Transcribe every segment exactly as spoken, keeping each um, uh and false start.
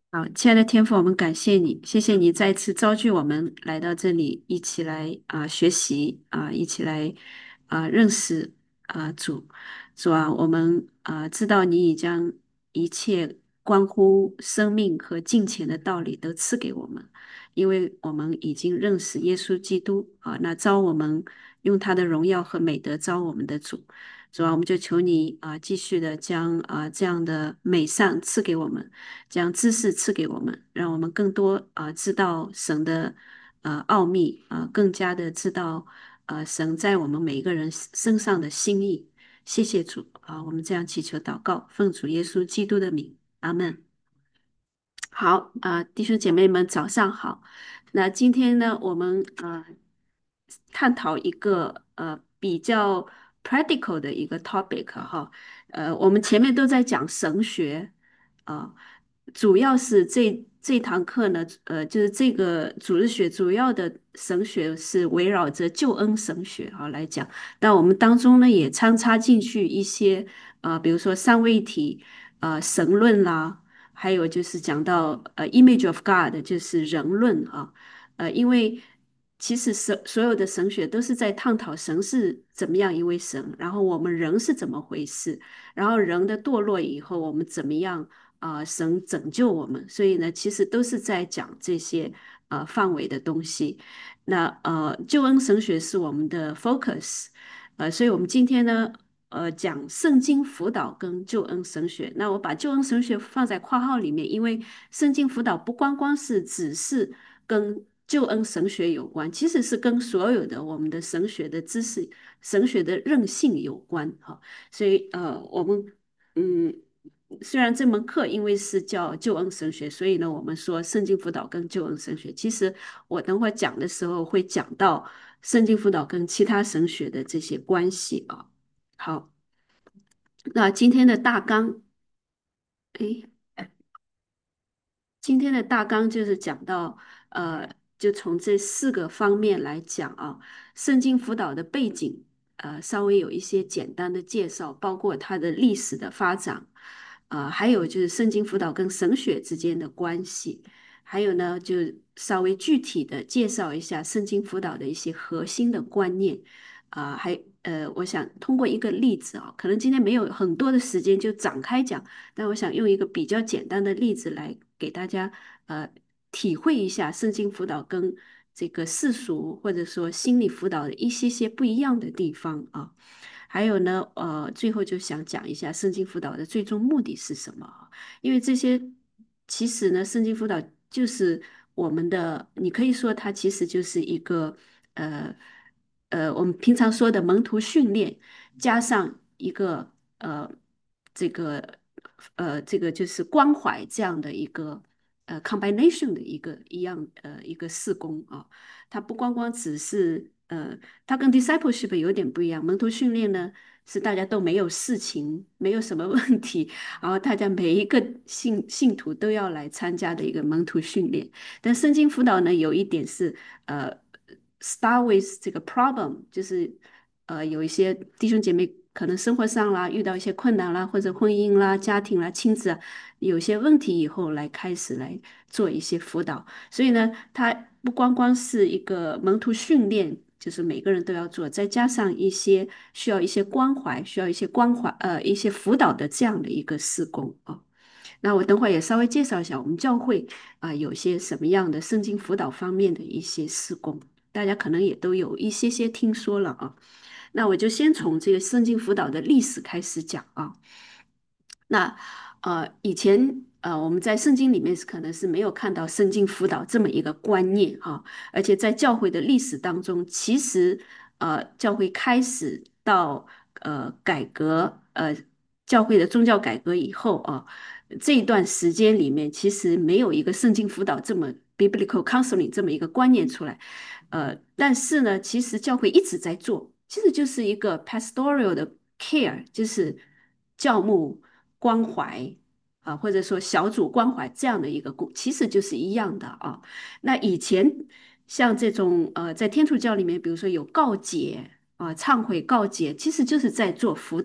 好，亲爱的天父，我们感谢你，谢谢你再次召聚我们来到这里，一起来啊、学习啊、一起来啊、认识啊、主。主啊，我们啊、知道你已将一切关乎生命和金钱的道理都赐给我们，因为我们已经认识耶稣基督啊、那招我们用他的荣耀和美德招我们的主。主啊，我们就求你啊、继续的将啊、这样的美善赐给我们。将知识赐给我们，让我们更多啊、知道神的呃奥秘啊、更加的知道呃神在我们每一个人身上的心意。谢谢主啊、我们这样祈求祷告，奉主耶稣基督的名，阿门。好啊、弟兄姐妹们，早上好。那今天呢，我们呃探讨一个呃比较 practical 的一个 topic 哈。呃，我们前面都在讲神学啊、主要是这这堂课呢，呃，就是这个主日学主要的神学是围绕着救恩神学啊来讲，但我们当中呢也穿插进去一些呃，比如说三位一体、呃神论啦。还有就是讲到呃，image of God，就是人论啊，呃，因为其实所所有的神学都是在探讨神是怎么样一位神，然后我们人是怎么回事，然后人的堕落以后我们怎么样啊、呃神拯救我们，所以呢，其实都是在讲这些呃范围的东西。那呃，救恩神学是我们的 focus，呃，所以我们今天呢。呃，讲圣经辅导跟救恩神学。那我把救恩神学放在括号里面，因为圣经辅导不光光是只是跟救恩神学有关，其实是跟所有的我们的神学的知识、神学的韧性有关哈。所以呃，我们嗯，虽然这门课因为是叫救恩神学，所以呢，我们说圣经辅导跟救恩神学，其实我等会儿讲的时候会讲到圣经辅导跟其他神学的这些关系啊。好，那今天的大纲，诶，今天的大纲就是讲到，呃，就从这四个方面来讲啊，圣经辅导的背景，呃，稍微有一些简单的介绍，包括它的历史的发展，呃，还有就是圣经辅导跟神学之间的关系，还有呢，就稍微具体的介绍一下圣经辅导的一些核心的观念。啊、还呃，我想通过一个例子啊，可能今天没有很多的时间就展开讲，但我想用一个比较简单的例子来给大家呃体会一下圣经辅导跟这个世俗或者说心理辅导的一些些不一样的地方啊。还有呢，呃，最后就想讲一下圣经辅导的最终目的是什么啊？因为这些其实呢，圣经辅导就是我们的，你可以说它其实就是一个呃呃，我们平常说的门徒训练，加上一个呃这个呃这个就是关怀这样的一个呃 combination 的一个一样呃一个事工啊。它不光光只是呃，它跟 discipleship 有点不一样。门徒训练呢，是大家都没有事情，没有什么问题，然后大家每一个信信徒都要来参加的一个门徒训练。但圣经辅导呢，有一点是呃，start with 这个 problem，就是呃有一些弟兄姐妹可能生活上啦遇到一些困难啦，或者婚姻啦、家庭啦、亲子啊有些问题以后来开始来做一些辅导。所以呢，它不光光是一个门徒训练，就是每个人都要做，再加上一些需要一些关怀，需要一些关怀，呃，一些辅导的这样的一个事工啊。那我等会儿也稍微介绍一下我们教会啊，有些什么样的圣经辅导方面的一些事工，大家可能也都有一些些听说了啊。那我就先从这个圣经辅导的历史开始讲啊。那呃，以前呃，我们在圣经里面是可能是没有看到圣经辅导这么一个观念哈。而且在教会的历史当中，其实呃，教会开始到呃改革呃教会的宗教改革以后啊，这一段时间里面，其实没有一个圣经辅导这么 biblical counseling 这么一个观念出来。呃，但是呢，其实教会一直在做，其实就是一个 pastoral 的 care，就是教牧关怀啊，或者说小组关怀这样的一个工，其实就是一样的啊。那以前像这种呃，在天主教里面，比如说有告解啊、忏悔告解，其实就是在做辅导。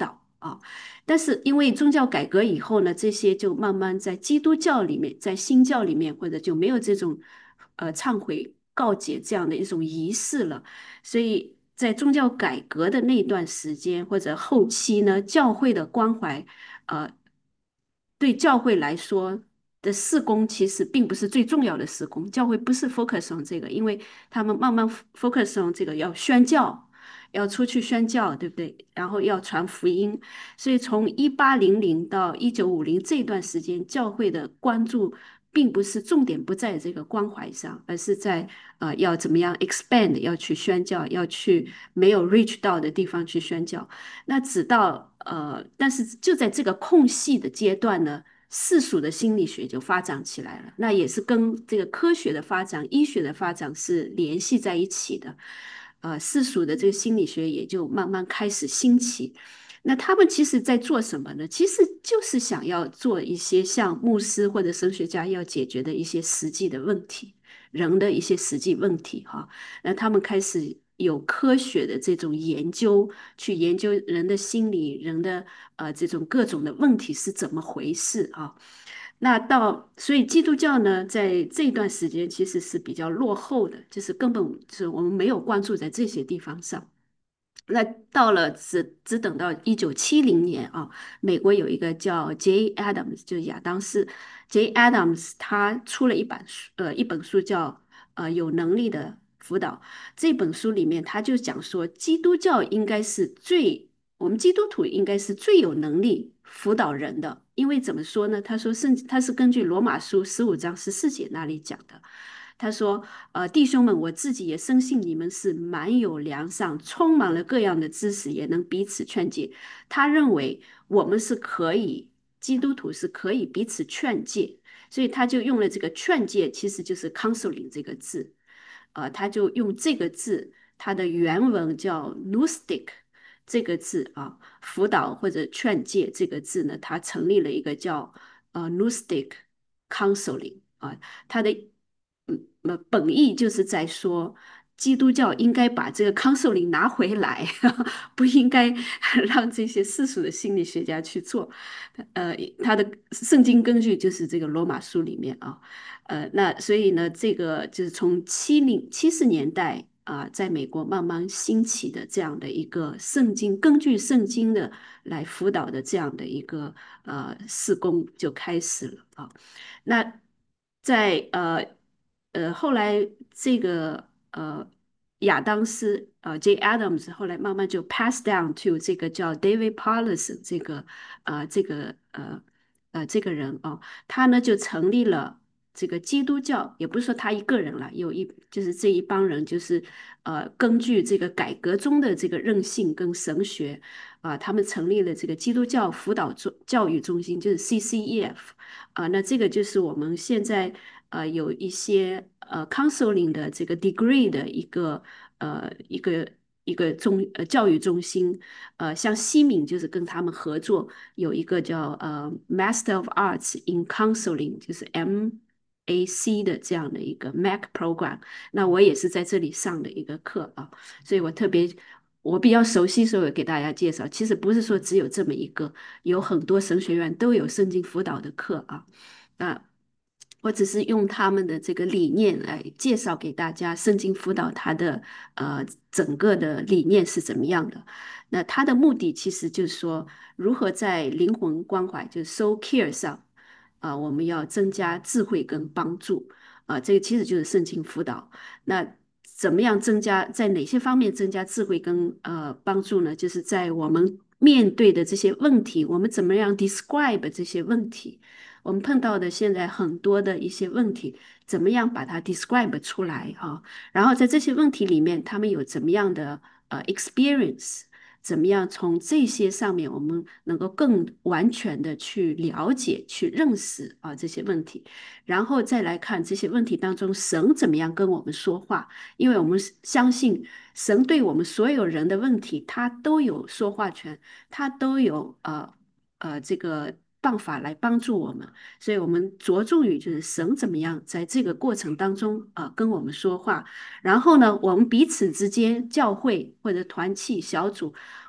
啊。但是因为宗教改革以后呢，这些就慢慢在基督教里面，在新教里面或者就没有这种呃忏悔告解这样的一种仪式了。所以在宗教改革的那段时间或者后期呢，教会的关怀，呃，对教会来说的事工其实并不是最重要的事工，教会不是 focus on 这个，因为他们慢慢 focus on 这个要宣教，要出去宣教，对不对？然后要传福音，所以从一八零零到一九五零这段时间，教会的关注。并不是重点不在这个关怀上，而是在呃要怎么样 expand，要去宣教，要去没有 reach 到的地方去宣教。那直到呃，但是就在这个空隙的阶段呢，世俗的心理学就发展起来了，那也是跟这个科学的发展、医学的发展是联系在一起的。呃，世俗的这个心理学也就慢慢开始兴起。那他们其实在做什么呢？其实就是想要做一些像牧师或者神学家要解决的一些实际的问题，人的一些实际问题哈。那他们开始有科学的这种研究，去研究人的心理、人的呃这种各种的问题是怎么回事啊？那到所以基督教呢，在这段时间其实是比较落后的，就是根本就是我们没有关注在这些地方上。那到了只只等到一九七零年啊，美国有一个叫 J. Adams，就是亚当斯 J. Adams，他出了一本书，呃，一本书叫呃有能力的辅导。这本书里面他就讲说，基督教应该是最，我们基督徒应该是最有能力辅导人的，因为怎么说呢？他说，甚至他是根据罗马书十五章十四节那里讲的。他说：“呃，弟兄们，我自己也深信你们是满有良善，充满了各样的知识，也能彼此劝诫。他认为我们是可以，基督徒是可以彼此劝诫，所以他就用了这个劝诫，其实就是 counseling 这个字。呃，他就用这个字，它的原文叫 gnostic 这个字啊，辅导或者劝诫这个字呢，他成立了一个叫呃 gnostic counseling 啊。”它的嗯呃本意就是在说，基督教应该把这个 counseling 拿回来，不应该让这些世俗的心理学家去做。呃，他的圣经根据就是这个罗马书里面啊，呃，那所以呢，这个就是从七零七十年代啊，在美国慢慢兴起的这样的一个圣经，根据圣经的来辅导的这样的一个呃事工就开始了啊。那在呃呃后来这个呃亚当斯呃 J. Adams 后来慢慢就 pass down to 这个叫 David Powlison 这个呃这个呃呃这个人哦，他呢就成立了这个基督教，也不是说他一个人了，有一就是这一帮人就是呃根据这个改革中的这个韧性跟神学啊、他们成立了这个基督教辅导中教育中心，就是 C C E F。啊，那这个就是我们现在呃有一些呃 counseling 的这个 degree 的一个呃一个一个中呃教育中心，呃，像西敏就是跟他们合作，有一个叫呃 Master of Arts in Counseling，就是 M A C 的这样的一个 M A C program，那我也是在这里上的一个课啊，所以我特别。我比较熟悉，所以我给大家介绍。其实不是说只有这么一个，有很多神学院都有圣经辅导的课啊。那我只是用他们的这个理念来介绍给大家，圣经辅导它的呃整个的理念是怎么样的。那它的目的其实就是说，如何在灵魂关怀，就是 soul care 上，啊、我们要增加智慧跟帮助啊、这个其实就是圣经辅导。那怎么样增加，在哪些方面增加智慧跟呃帮助呢？就是在我们面对的这些问题，我们怎么样 describe 这些问题？我们碰到的现在很多的一些问题，怎么样把它 describe 出来啊？然后在这些问题里面，他们有怎么样的呃 experience？怎么样从这些上面，我们能够更完全的去了解、去认识啊这些问题，然后再来看这些问题当中，神怎么样跟我们说话？因为我们相信神对我们所有人的问题，他都有说话权，他都有呃呃这个办法来帮助我们，所以我们着重于就是神怎么样在这个过程当中呃跟我们说话，然后呢，我们彼此之间教会或者团契小组。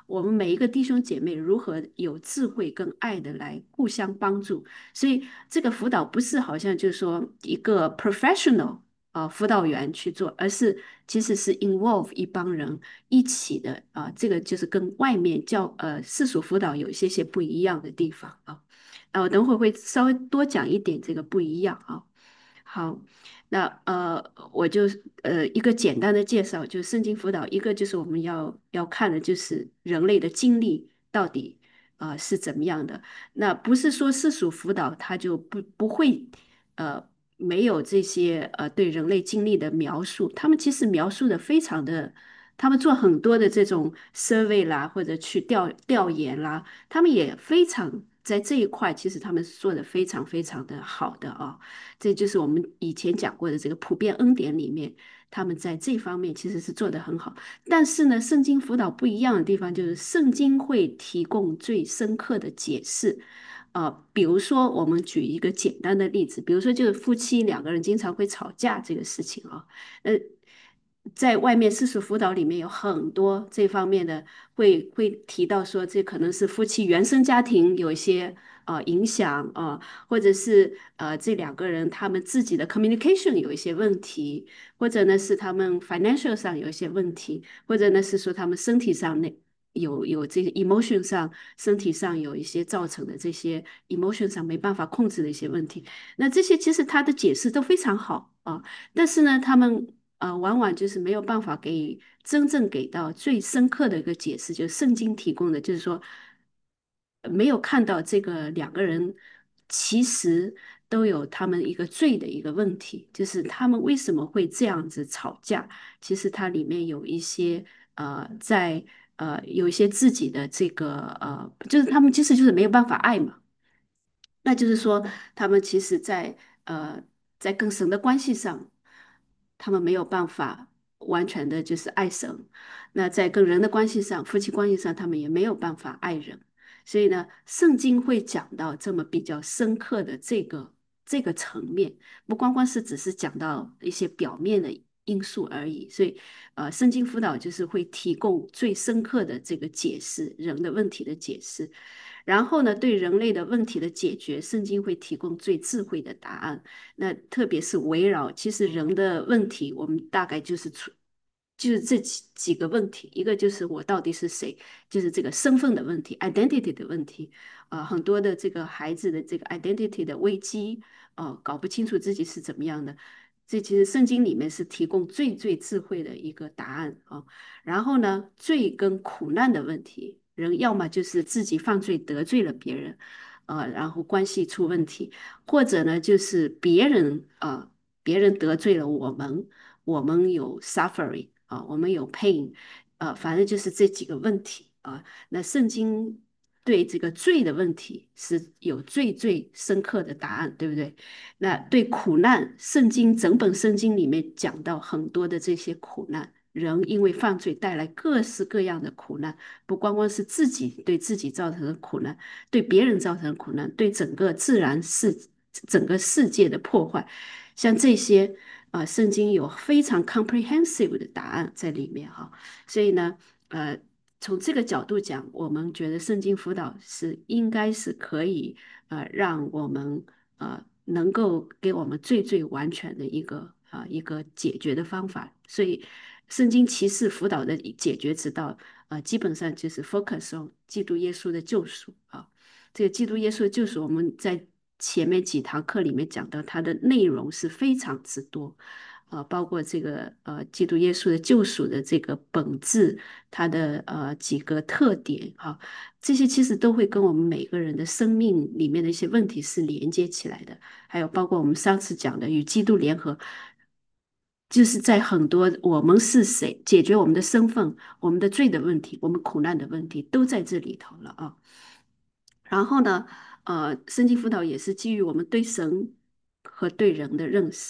我们每一个弟兄姐妹如何有智慧跟爱的来互相帮助。所以这个辅导不是好像就是说一个 professional 啊、辅导员去做，而是其实是 involve 一帮人一起的啊、这个就是跟外面教呃世俗辅导有一些些不一样的地方啊。啊，我等会儿会稍微多讲一点这个不一样啊。好，那呃，我就呃一个简单的介绍，就是圣经辅导，一个就是我们要要看的就是人类的经历到底啊、呃是怎么样的。那不是说世俗辅导它就不不会呃没有这些呃对人类经历的描述，他们其实描述的非常的，他们做很多的这种 survey 啦，或者去调调研啦，他们也非常在这一块，其实他们是做的非常非常的好的啊。这就是我们以前讲过的这个普遍恩典里面，他们在这方面其实是做得很好。但是呢，圣经辅导不一样的地方就是圣经会提供最深刻的解释。呃，比如说，我们举一个简单的例子，比如说就是夫妻两个人经常会吵架这个事情啊，呃，在外面私塾辅导里面有很多这方面的会会提到说，这可能是夫妻原生家庭有一些呃影响啊、呃或者是呃这两个人他们自己的 communication 有一些问题，或者呢是他们 financial 上有一些问题，或者呢是说他们身体上那有有这些 emotion 上身体上有一些造成的这些 emotion 上没办法控制的一些问题。那这些其实他的解释都非常好啊，但是呢，他们呃往往就是没有办法给真正给到最深刻的一个解释，就是圣经提供的，就是说呃没有看到这个两个人其实都有他们一个罪的一个问题，就是他们为什么会这样子吵架，其实它里面有一些呃在呃有一些自己的这个呃，就是他们其实就是没有办法爱嘛。那就是说，他们其实在呃，在跟神的关系上，他们没有办法完全的就是爱神。那在跟人的关系上，夫妻关系上，他们也没有办法爱人。所以呢，圣经会讲到这么比较深刻的这个这个层面，不光光是只是讲到一些表面的因素而已。所以，呃，圣经辅导就是会提供最深刻的这个解释，人的问题的解释。然后呢，对人类的问题的解决，圣经会提供最智慧的答案。那特别是围绕，其实人的问题，我们大概就是出，就是这几几个问题，一个就是我到底是谁，就是这个身份的问题，identity 的问题。呃，很多的这个孩子的这个 identity 的危机，呃，搞不清楚自己是怎么样的。这其实圣经里面是提供最最智慧的一个答案啊。然后呢，罪跟苦难的问题，人要么就是自己犯罪得罪了别人，呃，然后关系出问题，或者呢就是别人呃别人得罪了我们，我们有 suffering 啊、我们有 pain，呃，反正就是这几个问题啊、那圣经对这个罪的问题是有最最深刻的答案，对不对？那对苦难，圣经整本圣经里面讲到很多的这些苦难。人因为犯罪带来各式各样的苦难，不光光是自己对自己造成的苦难，对别人造成的苦难，对整个自然世整个世界的破坏，像这些啊、呃圣经有非常 comprehensive 的答案在里面哈。所以呢，呃，从这个角度讲，我们觉得圣经辅导是应该是可以呃让我们呃能够给我们最最完全的一个啊、呃一个解决的方法。所以，圣经骑士辅导的解决之道，呃，基本上就是 focus on 基督耶稣的救赎啊。这个基督耶稣的救赎，我们在前面几堂课里面讲到，它的内容是非常之多。呃，包括这个呃，基督耶稣的救赎的这个本质，它的呃几个特点哈、这些其实都会跟我们每个人的生命里面的一些问题是连接起来的。还有包括我们上次讲的与基督联合，就是在很多我们是谁，解决我们的身份、我们的罪的问题、我们苦难的问题，都在这里头了啊。然后呢，呃，圣经辅导也是基于我们对神和对人的认识。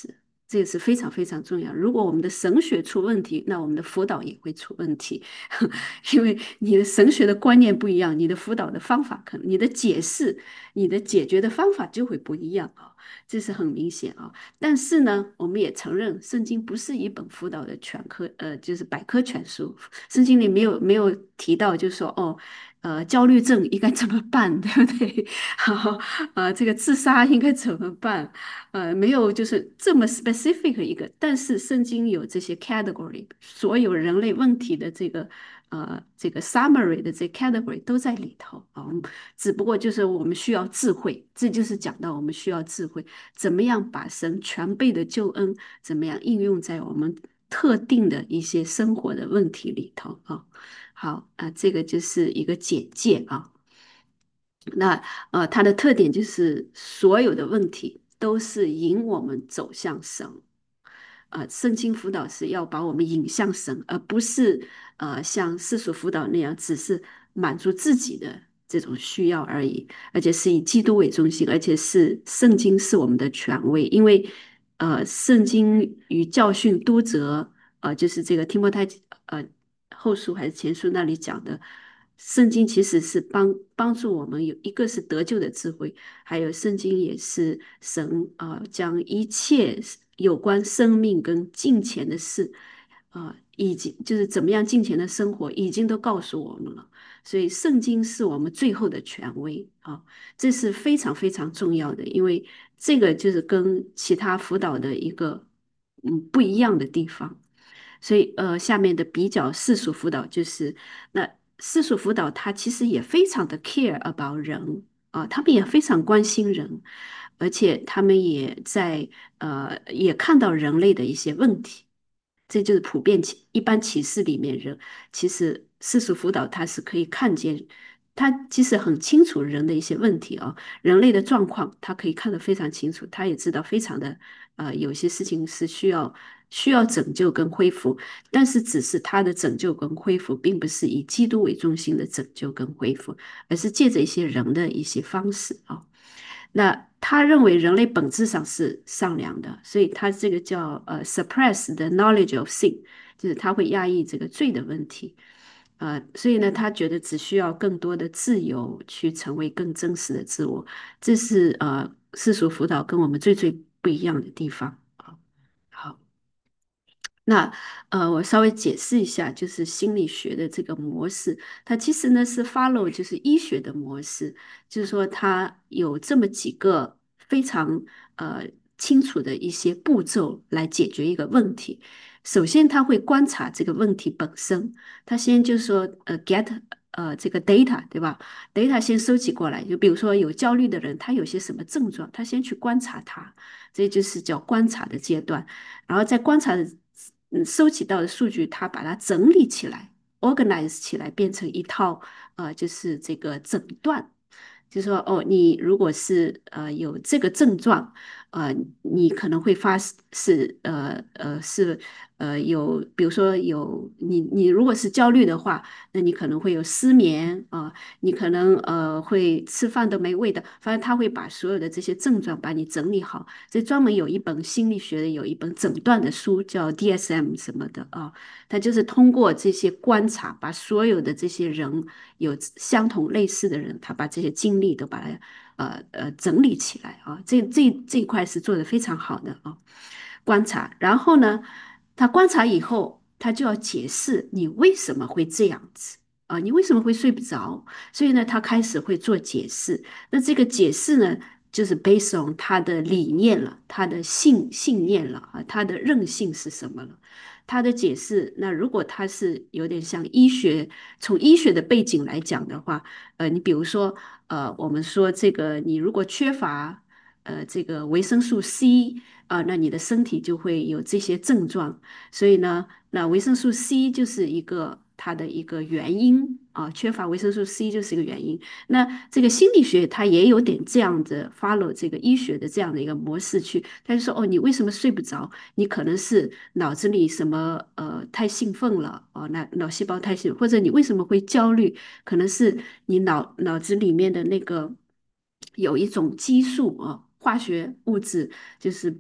这个是非常非常重要。如果我们的神学出问题，那我们的辅导也会出问题，因为你的神学的观念不一样，你的辅导的方法可能，你的解释、你的解决的方法就会不一样啊，这是很明显啊。但是呢，我们也承认，圣经不是一本辅导的全科，呃，就是百科全书。圣经里没有没有提到，就是说哦。呃，焦虑症应该怎么办，对不对？好，呃，这个自杀应该怎么办？呃，没有就是这么 specific 一个，但是圣经有这些 category，所有人类问题的这个呃这个 summary 的这 category 都在里头啊，嗯只不过就是我们需要智慧，这就是讲到我们需要智慧，怎么样把神全备的救恩怎么样应用在我们特定的一些生活的问题里头啊。好啊，这个就是一个简介啊。那呃，它的特点就是所有的问题都是引我们走向神。呃，圣经辅导是要把我们引向神，而不是呃像世俗辅导那样，只是满足自己的这种需要而已，而且是以基督为中心，而且是圣经是我们的权威，因为呃，圣经与教训督责，呃，就是这个提摩太呃后书还是前书那里讲的。圣经其实是帮帮助我们有一个是得救的智慧，还有圣经也是神啊、呃将一切有关生命跟金钱的事啊、呃以及就是怎么样金钱的生活，已经都告诉我们了。所以圣经是我们最后的权威啊，这是非常非常重要的，因为这个就是跟其他辅导的一个嗯不一样的地方。所以呃，下面的比较世俗辅导就是那世俗辅导，他其实也非常的 care about 人啊、他们也非常关心人，而且他们也在呃也看到人类的一些问题。这就是普遍启一般启示里面人，其实世俗辅导他是可以看见，他其实很清楚人的一些问题啊，人类的状况，他可以看得非常清楚，他也知道非常的呃，有些事情是需要需要拯救跟恢复，但是只是他的拯救跟恢复，并不是以基督为中心的拯救跟恢复，而是借着一些人的一些方式啊。那他认为人类本质上是善良的，所以他这个叫呃 suppress the knowledge of sin，就是他会压抑这个罪的问题。呃，所以呢，他觉得只需要更多的自由去成为更真实的自我，这是呃世俗辅导跟我们最最不一样的地方啊。好。那呃，我稍微解释一下，就是心理学的这个模式，它其实呢是 follow 就是医学的模式，就是说它有这么几个非常呃清楚的一些步骤来解决一个问题。首先，他会观察这个问题本身，他先就说呃 get 呃这个 data 对吧？data 先收集过来，就比如说有焦虑的人，他有些什么症状，他先去观察他，这就是叫观察的阶段。然后在观察的嗯收集到的数据，它把它整理起来，organize 起来，变成一套呃，就是这个诊断。就说哦，你如果是呃有这个症状，呃，你可能会发是呃呃是呃有，比如说有你你如果是焦虑的话，那你可能会有失眠啊、你可能呃会吃饭都没味道，反正他会把所有的这些症状把你整理好。这专门有一本心理学的有一本诊断的书叫 D S M 什么的啊，他就是通过这些观察，把所有的这些人有相同类似的人，他把这些经历都把它呃呃整理起来啊，这这这一块是做的非常好的啊，观察，然后呢，他观察以后，他就要解释你为什么会这样子。啊，你为什么会睡不着？所以呢，他开始会做解释。那这个解释呢，就是 based on 他的理念了，他的信信念了啊，他的韧性是什么了？他的解释，那如果他是有点像医学，从医学的背景来讲的话，呃，你比如说，呃，我们说这个，你如果缺乏呃这个维生素 C 啊、那你的身体就会有这些症状。所以呢，那维生素 C 就是一个它的一个原因啊，缺乏维生素 C 就是一个原因。那这个心理学它也有点这样的 follow 这个医学的这样的一个模式去，他就说哦，你为什么睡不着？你可能是脑子里什么呃太兴奋了哦，那脑细胞太兴奋，或者你为什么会焦虑？可能是你脑脑子里面的那个有一种激素啊、化学物质就是。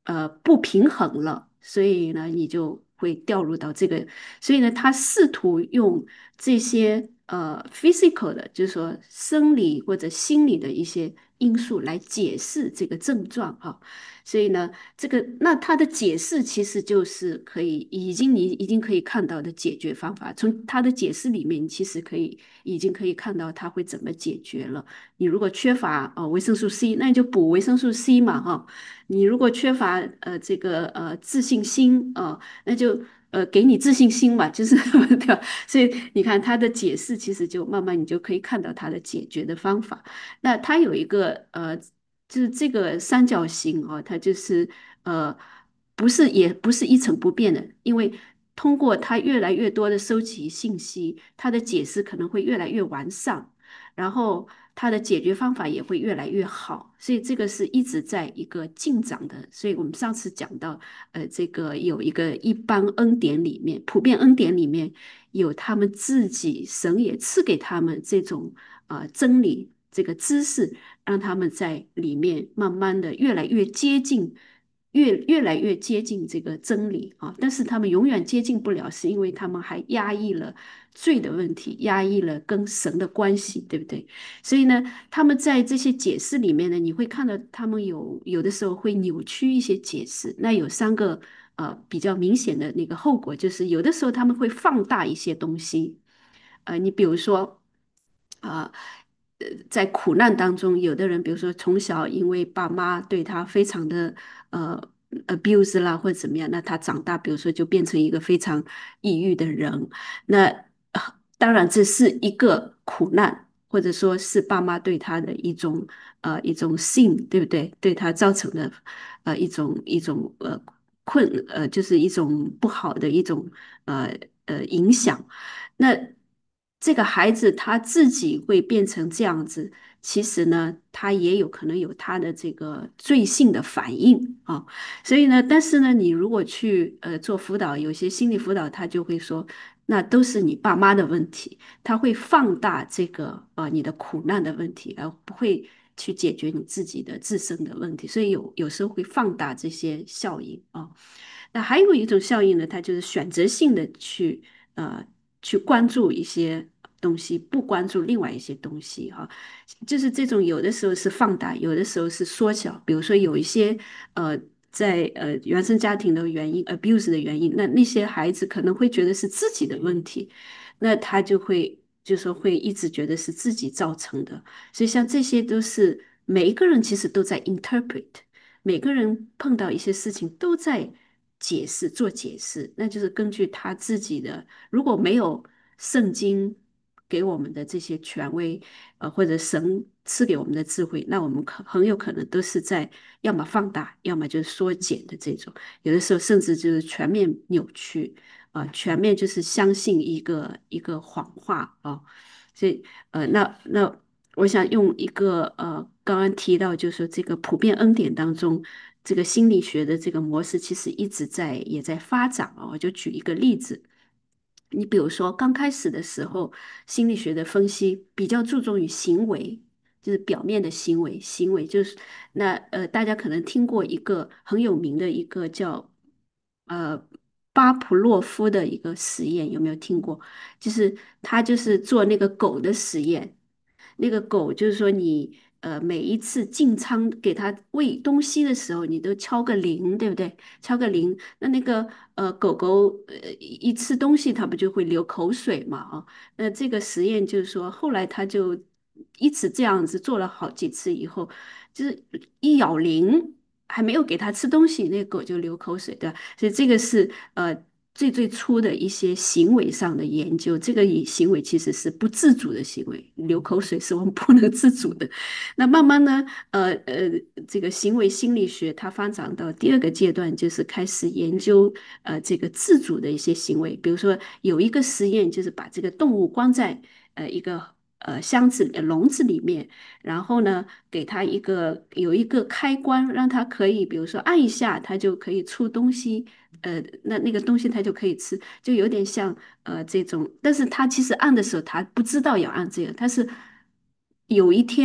呃不平衡了，所以呢你就会掉入到这个，所以呢他试图用这些呃 physical 的，就是说生理或者心理的一些因素来解释这个症状哈。所以呢，这个那他的解释其实就是可以已经你已经可以看到的解决方法，从他的解释里面，你其实可以已经可以看到他会怎么解决了。你如果缺乏呃维生素 C，那你就补维生素 C 嘛哈。你如果缺乏呃这个呃自信心呃，那就呃给你自信心嘛，就是对吧？所以你看他的解释，其实就慢慢你就可以看到他的解决的方法。那它有一个呃，就是这个三角形哦，它就是呃，不是也不是一成不变的，因为通过它越来越多的收集信息，它的解释可能会越来越完善，然后它的解决方法也会越来越好，所以这个是一直在一个进展的。所以我们上次讲到，呃，这个有一个一般恩典里面，普遍恩典里面有他们自己神也赐给他们这种呃真理。这个知识，让他们在里面慢慢的越来越接近，越越来越接近这个真理啊。但是他们永远接近不了，是因为他们还压抑了罪的问题，压抑了跟神的关系，对不对？所以呢，他们在这些解释里面呢，你会看到他们有有的时候会扭曲一些解释。那有三个呃比较明显的那个后果，就是有的时候他们会放大一些东西。呃，你比如说。啊，呃，在苦难当中，有的人，比如说从小因为爸妈对他非常的呃 abuse 啦，或者怎么样，那他长大，比如说就变成一个非常抑郁的人。那呃当然这是一个苦难，或者说是爸妈对他的一种呃一种性，对不对？对他造成的呃一种一种呃困呃就是一种不好的一种呃呃影响。那这个孩子他自己会变成这样子，其实呢，他也有可能有他的这个罪性的反应啊。所以呢，但是呢，你如果去呃做辅导，有些心理辅导他就会说，那都是你爸妈的问题，他会放大这个呃你的苦难的问题，而不会去解决你自己的自身的问题，所以有有时候会放大这些效应啊。那还有一种效应呢，它就是选择性的去呃去关注一些东西，不关注另外一些东西哈。就是这种有的时候是放大，有的时候是缩小。比如说有一些呃在呃原生家庭的原因，abuse 的原因，那那些孩子可能会觉得是自己的问题，那他就会就说会一直觉得是自己造成的。所以像这些都是每一个人其实都在 interpret。每个人碰到一些事情都在解释，做解释，那就是根据他自己的，如果没有圣经给我们的这些权威，呃，或者神赐给我们的智慧，那我们可很有可能都是在要么放大，要么就是缩减的这种，有的时候甚至就是全面扭曲，啊、全面就是相信一个一个谎话啊、所以呃，那那我想用一个呃，刚刚提到就是说这个普遍恩典当中，这个心理学的这个模式其实一直在也在发展啊。我就举一个例子，你比如说刚开始的时候，心理学的分析比较注重于行为，就是表面的行为，行为就是那呃，大家可能听过一个很有名的一个叫呃巴甫洛夫的一个实验，有没有听过？就是他就是做那个狗的实验。那个狗就是说你呃每一次进仓给它喂东西的时候，你都敲个铃，对不对？敲个铃，那那个呃狗狗呃一吃东西它不就会流口水嘛啊？那这个实验就是说后来他就一直这样子做了好几次以后，就是一咬铃。还没有给它吃东西，那个狗就流口水，对吧？所以这个是呃最最初的一些行为上的研究，这个以行为其实是不自主的行为，流口水是我们不能自主的。那慢慢呢，呃呃，这个行为心理学它发展到第二个阶段，就是开始研究呃这个自主的一些行为，比如说有一个实验就是把这个动物关在呃一个呃箱子呃笼子里面，然后呢给它一个有一个开关，让它可以比如说按一下，它就可以出东西。呃，那那个东西它就可以吃，就有点像呃这种，但是他其实按的时候他不知道要按这个，他是有一天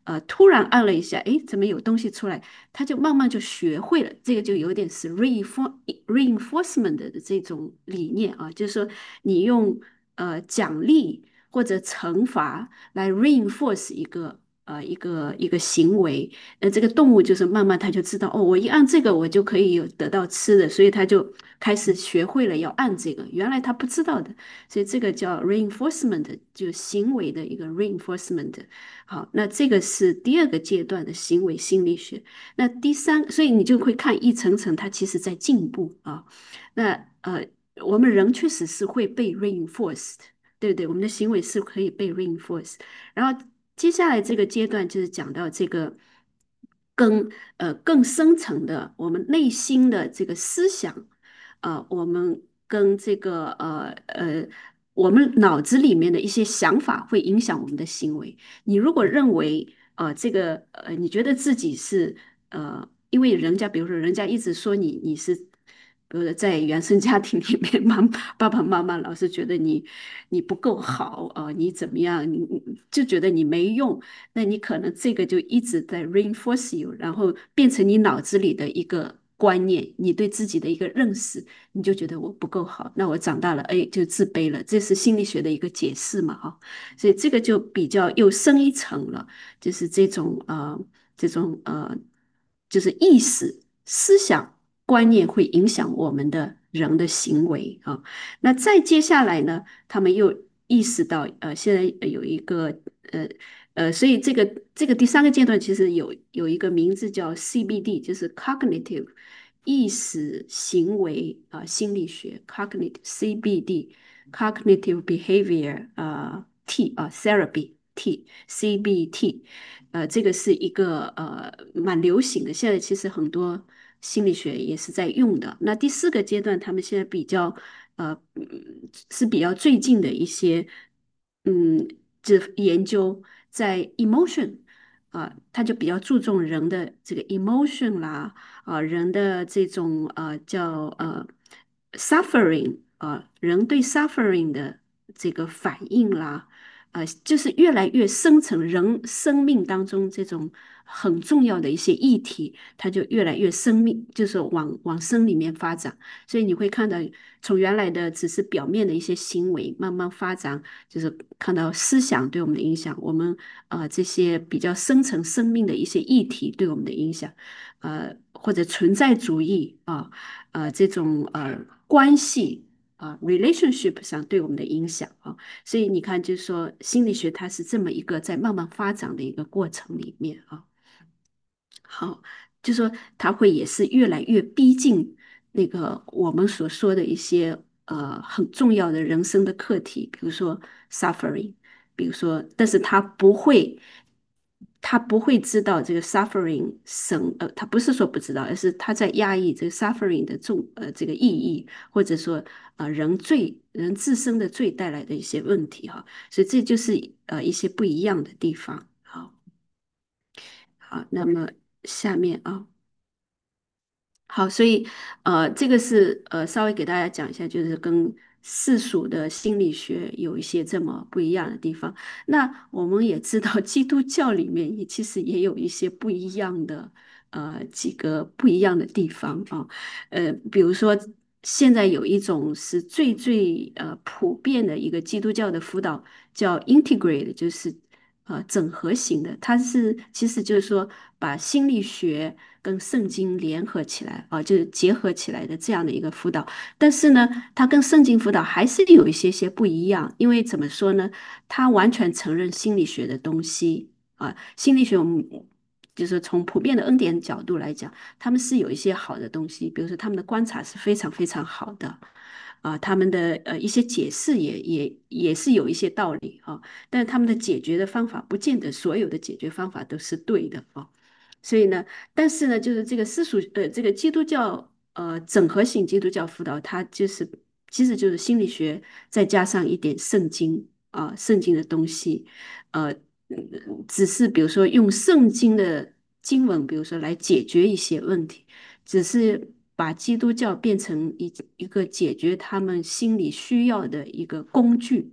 呃突然按了一下，诶，怎么有东西出来？他就慢慢就学会了，这个就有点是 reinfor reinforcement 的这种理念啊，就是说你用呃奖励或者惩罚来 reinforce 一个呃一个一个行为，呃这个动物就是慢慢它就知道哦，我一按这个我就可以有得到吃的，所以它就开始学会了要按这个，原来它不知道的，所以这个叫 reinforcement，就行为的一个 reinforcement。好，那这个是第二个阶段的行为心理学。那第三，所以你就会看一层层，它其实在进步啊。那呃，我们人确实是会被 reinforced，对不对？我们的行为是可以被 reinforced。然后接下来这个阶段就是讲到这个更呃更深层的我们内心的这个思想，呃，我们跟这个呃呃我们脑子里面的一些想法会影响我们的行为。你如果认为呃这个呃你觉得自己是呃，因为人家比如说人家一直说你你是，比如说在原生家庭里面，妈爸爸妈妈老是觉得你你不够好啊、呃你怎么样，你你就觉得你没用，那你可能这个就一直在 reinforce you，然后变成你脑子里的一个观念，你对自己的一个认识，你就觉得我不够好，那我长大了，哎，就自卑了，这是心理学的一个解释嘛，哈、所以这个就比较又深一层了。就是这种呃这种呃就是意识思想观念会影响我们的人的行为啊。那再接下来呢，他们又意识到呃现在有一个呃呃，所以这个这个第三个阶段其实有有一个名字叫 C B D，就是 cognitive 意识行为啊、呃心理学 cognitive C B D cognitive behavior 啊、呃 T 啊、呃 therapy T C B T，呃，这个是一个呃蛮流行的，现在其实很多心理学也是在用的。那第四个阶段，他们现在比较呃嗯是比较最近的一些嗯这研究在 emotion。啊、他就比较注重人的这个 emotion 啦，啊、人的这种呃叫呃 suffering 啊、人对 suffering 的这个反应啦，呃，就是越来越深层人生命当中这种很重要的一些议题，它就越来越生命，就是往往生里面发展。所以你会看到，从原来的只是表面的一些行为，慢慢发展，就是看到思想对我们的影响，我们呃这些比较深层生命的一些议题对我们的影响，呃或者存在主义啊，呃这种呃关系。啊，relationship 上对我们的影响啊，所以你看，就是说心理学它是这么一个在慢慢发展的一个过程里面啊。好，就说它会也是越来越逼近那个我们所说的一些呃很重要的人生的课题，比如说 suffering，比如说，但是他不会，他不会知道这个 suffering 生呃，他不是说不知道，而是他在压抑这个 suffering 的重呃这个意义，或者说呃人罪人自身的罪带来的一些问题哈，所以这就是呃一些不一样的地方。好，好，那么下面啊。好，所以呃，这个是呃，稍微给大家讲一下，就是跟世俗的心理学有一些这么不一样的地方。那我们也知道，基督教里面也其实也有一些不一样的呃几个不一样的地方啊，呃，比如说现在有一种是最最呃普遍的一个基督教的辅导叫 integrate，就是呃整合型的，它是其实就是说把心理学跟圣经联合起来啊，就是结合起来的这样的一个辅导。但是呢，它跟圣经辅导还是有一些些不一样，因为怎么说呢，它完全承认心理学的东西啊，心理学我们。就是从普遍的恩典角度来讲，他们是有一些好的东西，比如说他们的观察是非常非常好的，啊，他们的呃一些解释也也也是有一些道理啊，但是他们的解决的方法不见得所有的解决方法都是对的啊，所以呢，但是呢，就是这个私塾呃这个基督教呃整合性基督教辅导，它就是其实就是心理学再加上一点圣经啊、圣经的东西，呃，嗯只是比如说用圣经的经文，比如说来解决一些问题。只是把基督教变成一一个解决他们心理需要的一个工具，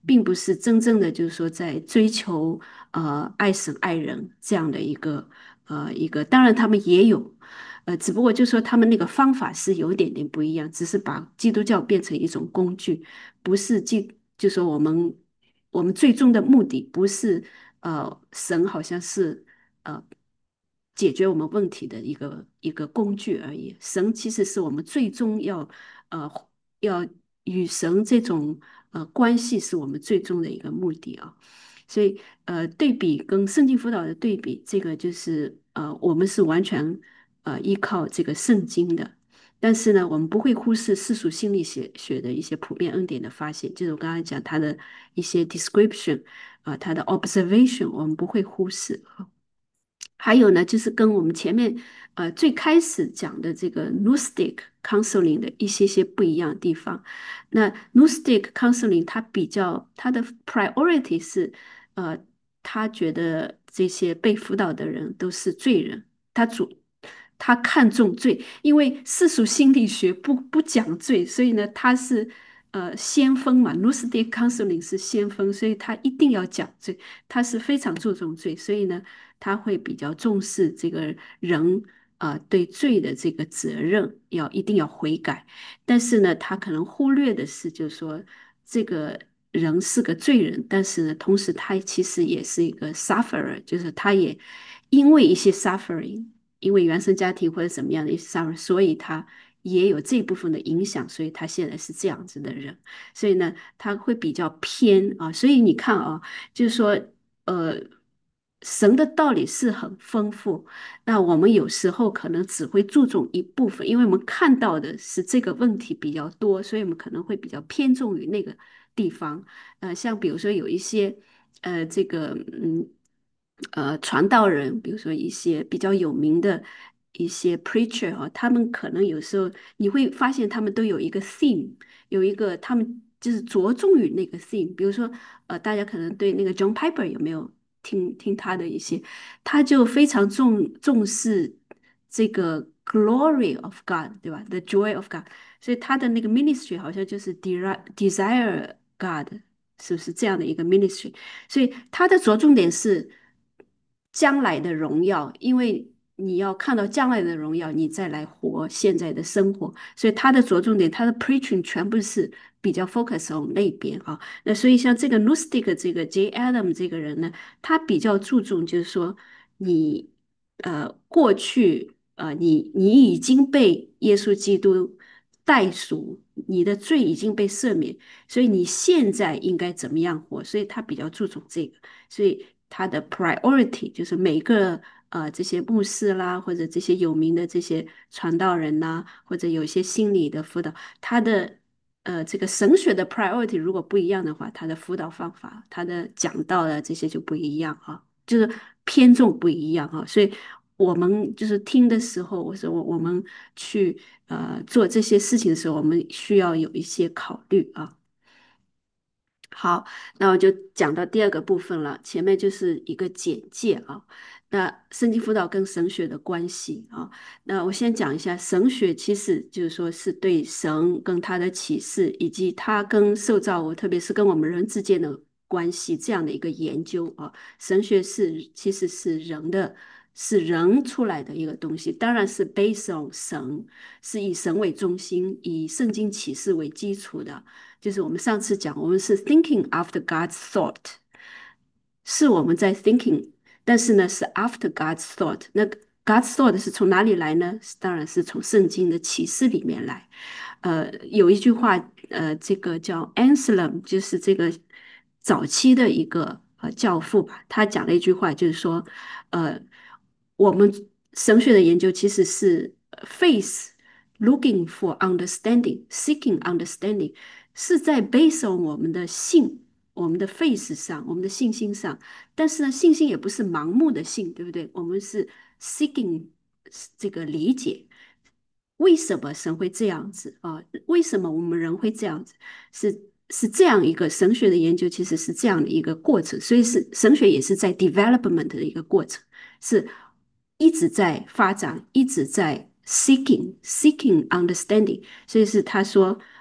并不是真正的就是说在追求呃爱神爱人这样的一个呃一个，当然他们也有，呃，只不过就是说他们那个方法是有一点点不一样，只是把基督教变成一种工具，不是基，就说我们我们最终的目的不是呃神好像是呃解决我们问题的一个一个工具而已，神其实是我们最终要呃要与神这种呃关系是我们最终的一个目的啊。所以呃，对比跟圣经辅导的对比，这个就是呃，我们是完全呃依靠这个圣经的，但是呢，我们不会忽视世俗心理学学的一些普遍恩典的发现，就是我刚才讲它的一些 description 啊、它的 observation，我们不会忽视。还有呢，就是跟我们前面呃最开始讲的这个 Gnostic counseling 的一些些不一样的地方。那 Gnostic counseling 它比较它的 priority 是呃，他觉得这些被辅导的人都是罪人，他主他看重罪，因为世俗心理学不不讲罪，所以呢，他是呃先锋嘛，Gnostic counseling 是先锋，所以他一定要讲罪，他是非常注重罪，所以呢。他会比较重视这个人呃对罪的这个责任，要一定要悔改。但是呢，他可能忽略的是，就是说这个人是个罪人，但是呢，同时他其实也是一个 sufferer，就是他也因为一些 suffering，因为原生家庭或者怎么样的一些 suffering，所以他也有这部分的影响，所以他现在是这样子的人。所以呢，他会比较偏啊。所以你看啊，就是说。呃，神的道理是很丰富，那我们有时候可能只会注重一部分，因为我们看到的是这个问题比较多，所以我们可能会比较偏重于那个地方。呃，像比如说有一些呃，这个嗯呃传道人，比如说一些比较有名的一些 preacher 啊，他们可能有时候你会发现他们都有一个 theme，有一个他们就是着重于那个 theme。比如说呃，大家可能对那个 John Piper 有没有听听他的一些，他就非常重重视这个 glory of God，对吧？The joy of God，所以他的那个 ministry 好像就是 deri- desire God，是不是这样的一个 ministry？所以他的着重点是将来的荣耀，因为你要看到将来的荣耀，你再来活现在的生活。所以他的着重点，他的 preaching 全部是比较 focus on 那边啊。那所以像这个 Gnostic 这个 J. Adam 这个人呢，他比较注重就是说你呃过去呃你你已经被耶稣基督代赎，你的罪已经被赦免，所以你现在应该怎么样活？所以他比较注重这个。所以他的 priority 就是每个呃这些牧师啦，或者这些有名的这些传道人呐、或者有一些心理的辅导，他的呃这个神学的 priority 如果不一样的话，他的辅导方法、他的讲道的这些就不一样啊，就是偏重不一样啊，所以。我们就是听的时候，我说我我们去呃做这些事情的时候，我们需要有一些考虑啊。好，那我就讲到第二个部分了。前面就是一个简介啊，那圣经辅导跟神学的关系啊。那我先讲一下，神学其实就是说是对神跟他的启示，以及他跟受造物，特别是跟我们人之间的关系这样的一个研究啊。神学是其实是人的，是人出来的一个东西，当然是 based on 神，是以神为中心，以圣经启示为基础的。就是我们上次讲，我们是 thinking after God's thought，是我们在 thinking，但是呢是 after God's thought。那 God's thought 是从哪里来呢？当然是从圣经的启示里面来。呃，有一句话，呃，这个叫 Anselm，就是这个早期的一个呃教父吧，他讲了一句话，就是说，呃，我们神学的研究其实是 faith looking for understanding，seeking understanding，是在 base on 我们的信。我们的 faith 上，我们的信心上，但是呢，信心也不是盲目的信，对不对？我们是 seeking 这个理解，为什么神会这样子啊？为什么我们人会这样子？是是这样一个神学的研究，其实是这样的一个过程，所以是神学也是在 development 的一个过程，是一直在发展，一直在 seeking seeking understanding，所以是他说。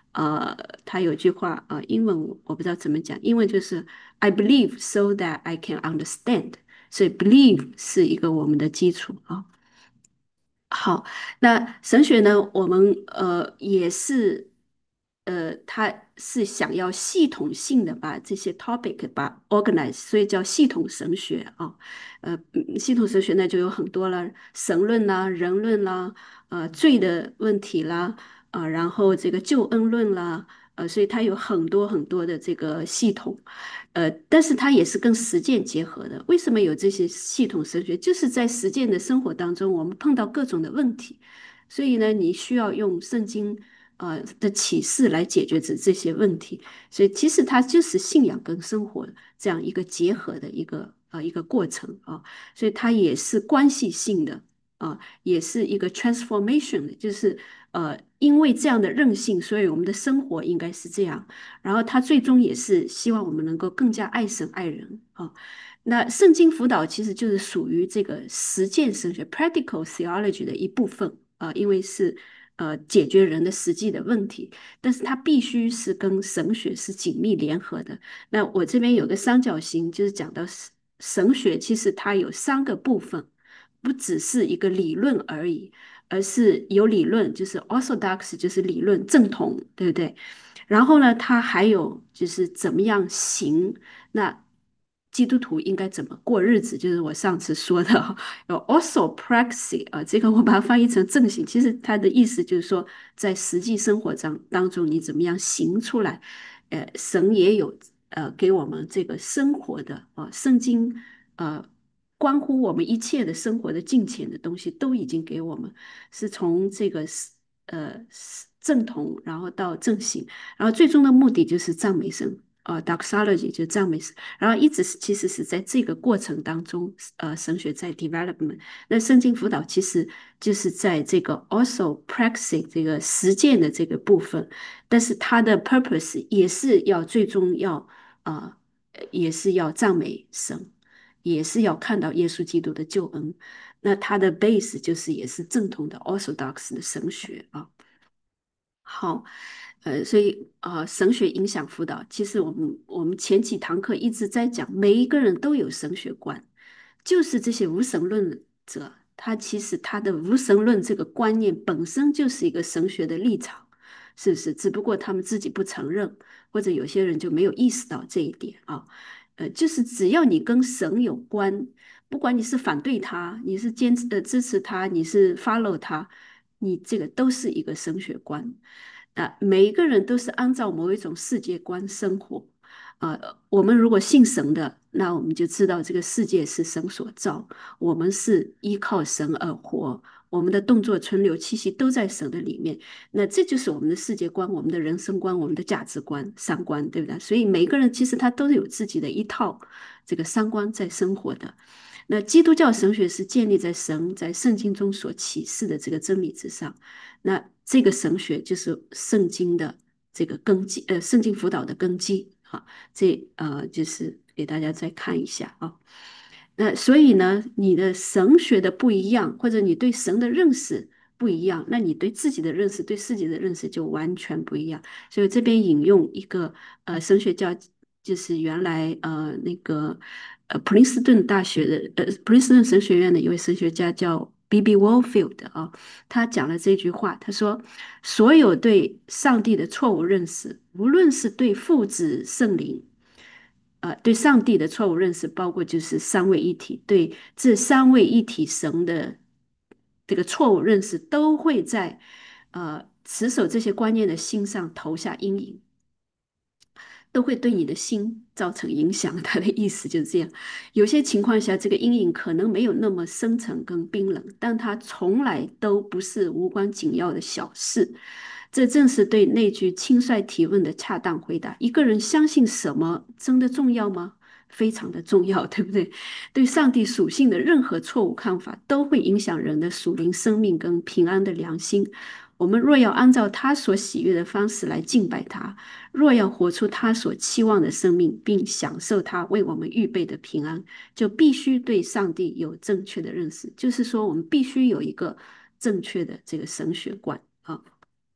呃，他有句话，呃，英文我我不知道怎么讲，英文就是 I believe so that I can understand，所以 believe 是一个我们的基础啊。好，那神学呢，我们呃也是，呃，他是想要系统性的把这些 topic 把 organize，所以叫系统神学啊。呃，嗯系统神学呢就有很多了，神论啦、人论啦、呃罪的问题啦，啊、然后这个救恩论啦，呃，所以它有很多很多的这个系统。呃，但是它也是跟实践结合的。为什么有这些系统神学？就是在实践的生活当中，我们碰到各种的问题，所以呢，你需要用圣经呃的启示来解决这这些问题。所以其实它就是信仰跟生活这样一个结合的一个呃一个过程啊，所以它也是关系性的啊，也是一个 transformation 的，就是呃因为这样的韧性，所以我们的生活应该是这样。然后他最终也是希望我们能够更加爱神爱人啊。那圣经辅导其实就是属于这个实践神学 （practical theology） 的一部分啊，因为是呃解决人的实际的问题，但是它必须是跟神学是紧密联合的。那我这边有个三角形，就是讲到神神学，其实它有三个部分，不只是一个理论而已，而是有理论，就是 orthodox，就是理论正统，对不对？然后呢，它还有就是怎么样行，那基督徒应该怎么过日子，就是我上次说的哦有 also praxis 啊，这个我把它翻译成正行，其实它的意思就是说，在实际生活当当中你怎么样行出来，呃，神也有呃给我们这个生活的啊，圣经呃关乎我们一切的生活的金钱的东西都已经给我们，是从这个呃正统，然后到正行。然后最终的目的就是赞美神，呃，doxology 就赞美神，然后一直是其实是在这个过程当中，呃，神学在 development，那圣经辅导其实就是在这个 also practicing 这个实践的这个部分，但是它的 purpose 也是要最终要呃，也是要赞美神，也是要看到耶稣基督的救恩，那它的 base 就是也是正统的 orthodox 的神学啊。好，呃，所以呃，神学影响辅导，其实我们我们前几堂课一直在讲，每一个人都有神学观，就是这些无神论者，他其实他的无神论这个观念本身就是一个神学的立场，是不是？只不过他们自己不承认，或者有些人就没有意识到这一点啊。呃，就是只要你跟神有关，不管你是反对他，你是坚持呃支持他，你是 follow 他。你这个都是一个神学观，啊，每一个人都是按照某一种世界观生活。呃，我们如果信神的，那我们就知道这个世界是神所造，我们是依靠神而活，我们的动作、存留、气息都在神的里面。那这就是我们的世界观、我们的人生观、我们的价值观、三观，对不对？所以每个人其实他都有自己的一套这个三观在生活的。那基督教神学是建立在神在圣经中所启示的这个真理之上，那这个神学就是圣经的这个根基，呃，圣经辅导的根基啊。这呃就是给大家再看一下啊。那所以呢，你的神学的不一样，或者你对神的认识不一样，那你对自己的认识、对世界的认识就完全不一样。所以这边引用一个呃神学教，就是原来呃那个呃普林斯顿大学的呃普林斯顿神学院的一位神学家叫 B B. Warfield 啊，他讲了这句话，他说：所有对上帝的错误认识，无论是对父子圣灵。呃，对上帝的错误认识，包括就是三位一体，对这三位一体神的这个错误认识，都会在呃持守这些观念的心上投下阴影。都会对你的心造成影响。他的意思就是这样。有些情况下，这个阴影可能没有那么深沉跟冰冷，但它从来都不是无关紧要的小事。这正是对那句轻率提问的恰当回答：一个人相信什么真的重要吗？非常的重要，对不对？对上帝属性的任何错误看法，都会影响人的属灵生命跟平安的良心。我们若要按照他所喜悦的方式来敬拜他，若要活出他所期望的生命，并享受他为我们预备的平安，就必须对上帝有正确的认识。就是说，我们必须有一个正确的这个神学观啊。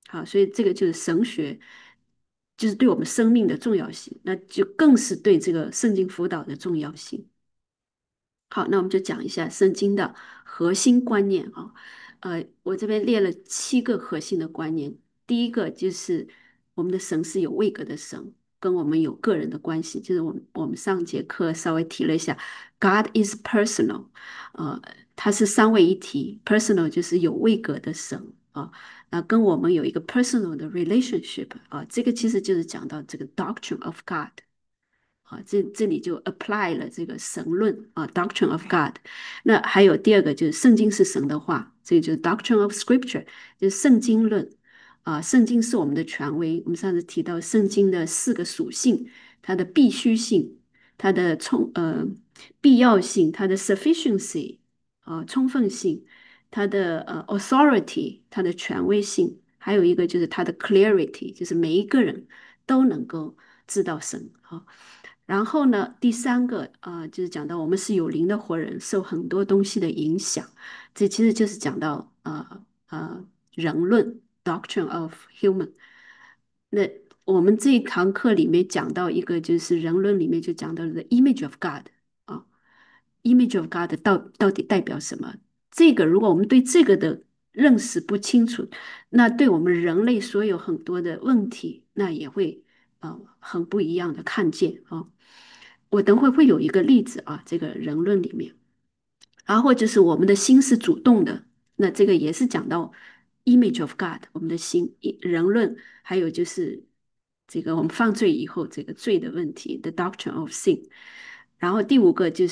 好，所以这个就是神学，就是对我们生命的重要性，那就更是对这个圣经辅导的重要性。好，那我们就讲一下圣经的核心观念啊。呃，我这边列了七个核心的观念。第一个就是我们的神是有位格的神，跟我们有个人的关系。就是我们我们上节课稍微提了一下，God is personal，呃，它是三位一体，personal 就是有位格的神啊，那跟我们有一个 personal 的 relationship 啊，这个其实就是讲到这个 doctrine of God。啊，这这里就 apply 了这个神论啊，doctrine of God。那还有第二个就是圣经是神的话，这个就是 doctrine of Scripture，就是圣经论啊。圣经是我们的权威。我们上次提到圣经的四个属性，它的必须性、它的充呃必要性、它的 sufficiency 啊充分性、它的呃 authority 它的权威性，还有一个就是它的 clarity，就是每一个人都能够知道神啊。然后呢，第三个呃，就是讲到我们是有灵的活人，受很多东西的影响，这其实就是讲到呃呃人论 （doctrine of human）。那我们这一堂课里面讲到一个，就是人论里面就讲到了 the image of God 啊，image of God 到到底代表什么？这个如果我们对这个的认识不清楚，那对我们人类所有很多的问题，那也会呃很不一样的看见啊。我等会会有一个例子啊，这个人论里面，然后就是我们的心是主动的，那这个也是讲到 image of God，我们的心人论，还有就是这个我们犯罪以后这个罪的问题，the doctrine of sin。然后第五个就是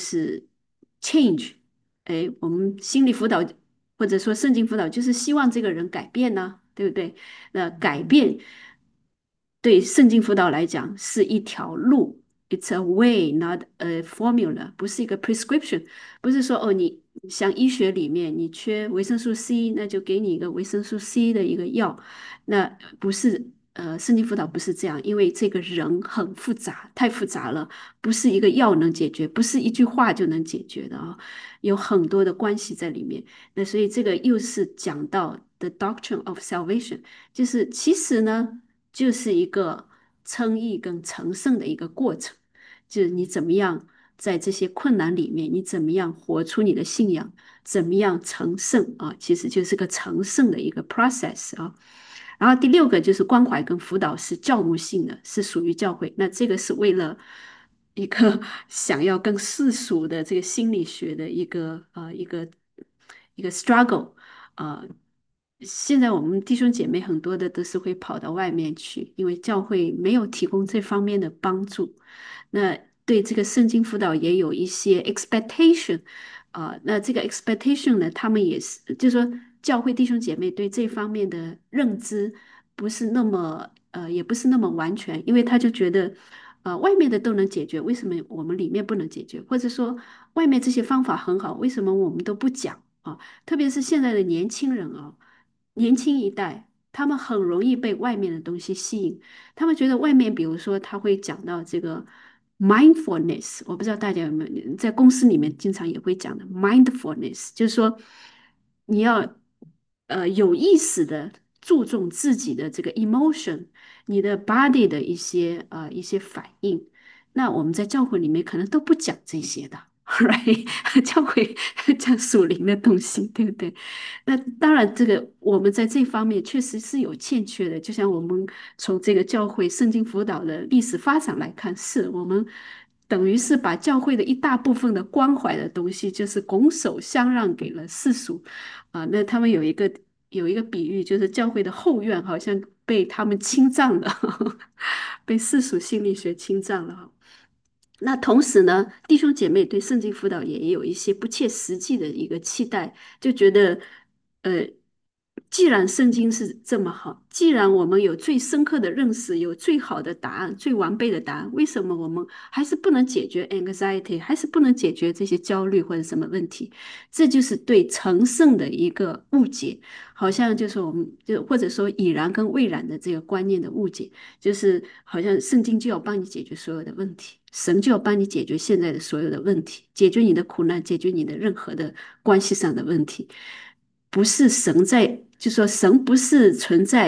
change，哎，我们心理辅导或者说圣经辅导就是希望这个人改变呢，对不对？那改变对圣经辅导来讲是一条路，it's a way, not a formula，不是一个 prescription，不是说哦，你像医学里面你缺维生素 C，那就给你一个维生素 C 的一个药，那不是。呃，圣经辅导不是这样，因为这个人很复杂，太复杂了，不是一个药能解决，不是一句话就能解决的啊，有很多的关系在里面。那所以这个又是讲到 the doctrine of salvation，就是其实呢。就是一个称义跟成圣的一个过程，就是你怎么样在这些困难里面，你怎么样活出你的信仰，怎么样成圣啊，其实就是个成圣的一个 process 啊。然后第六个就是关怀跟辅导是教牧性的，是属于教会。那这个是为了一个想要更世俗的这个心理学的一个呃一个一个 struggle 啊、呃现在我们弟兄姐妹很多的都是会跑到外面去，因为教会没有提供这方面的帮助。那对这个圣经辅导也有一些 expectation，啊、那这个 expectation 呢，他们也是，就是说教会弟兄姐妹对这方面的认知不是那么呃，也不是那么完全，因为他就觉得。呃，外面的都能解决，为什么我们里面不能解决？或者说，外面这些方法很好，为什么我们都不讲啊？特别是现在的年轻人啊，年轻一代，他们很容易被外面的东西吸引。他们觉得外面，比如说他会讲到这个 mindfulness，我不知道大家有没有在公司里面经常也会讲的 mindfulness，就是说你要呃有意识的注重自己的这个 emotion，你的 body 的一些呃一些反应。那我们在教会里面可能都不讲这些的，right？教会讲属灵的东西，对不对？那当然，这个我们在这方面确实是有欠缺的。就像我们从这个教会圣经辅导的历史发展来看，是我们等于是把教会的一大部分的关怀的东西，就是拱手相让给了世俗啊。那他们有一个有一个比喻，就是教会的后院好像被他们侵占了，被世俗心理学侵占了。那同时呢，弟兄姐妹对圣经辅导也有一些不切实际的一个期待，就觉得，呃，既然圣经是这么好，既然我们有最深刻的认识，有最好的答案，最完备的答案，为什么我们还是不能解决 anxiety，还是不能解决这些焦虑或者什么问题？这就是对成圣的一个误解，好像就是我们就或者说已然跟未然的这个观念的误解。就是好像圣经就要帮你解决所有的问题，神就要帮你解决现在的所有的问题，解决你的苦难，解决你的任何的关系上的问题，不是神在，就说神不是存在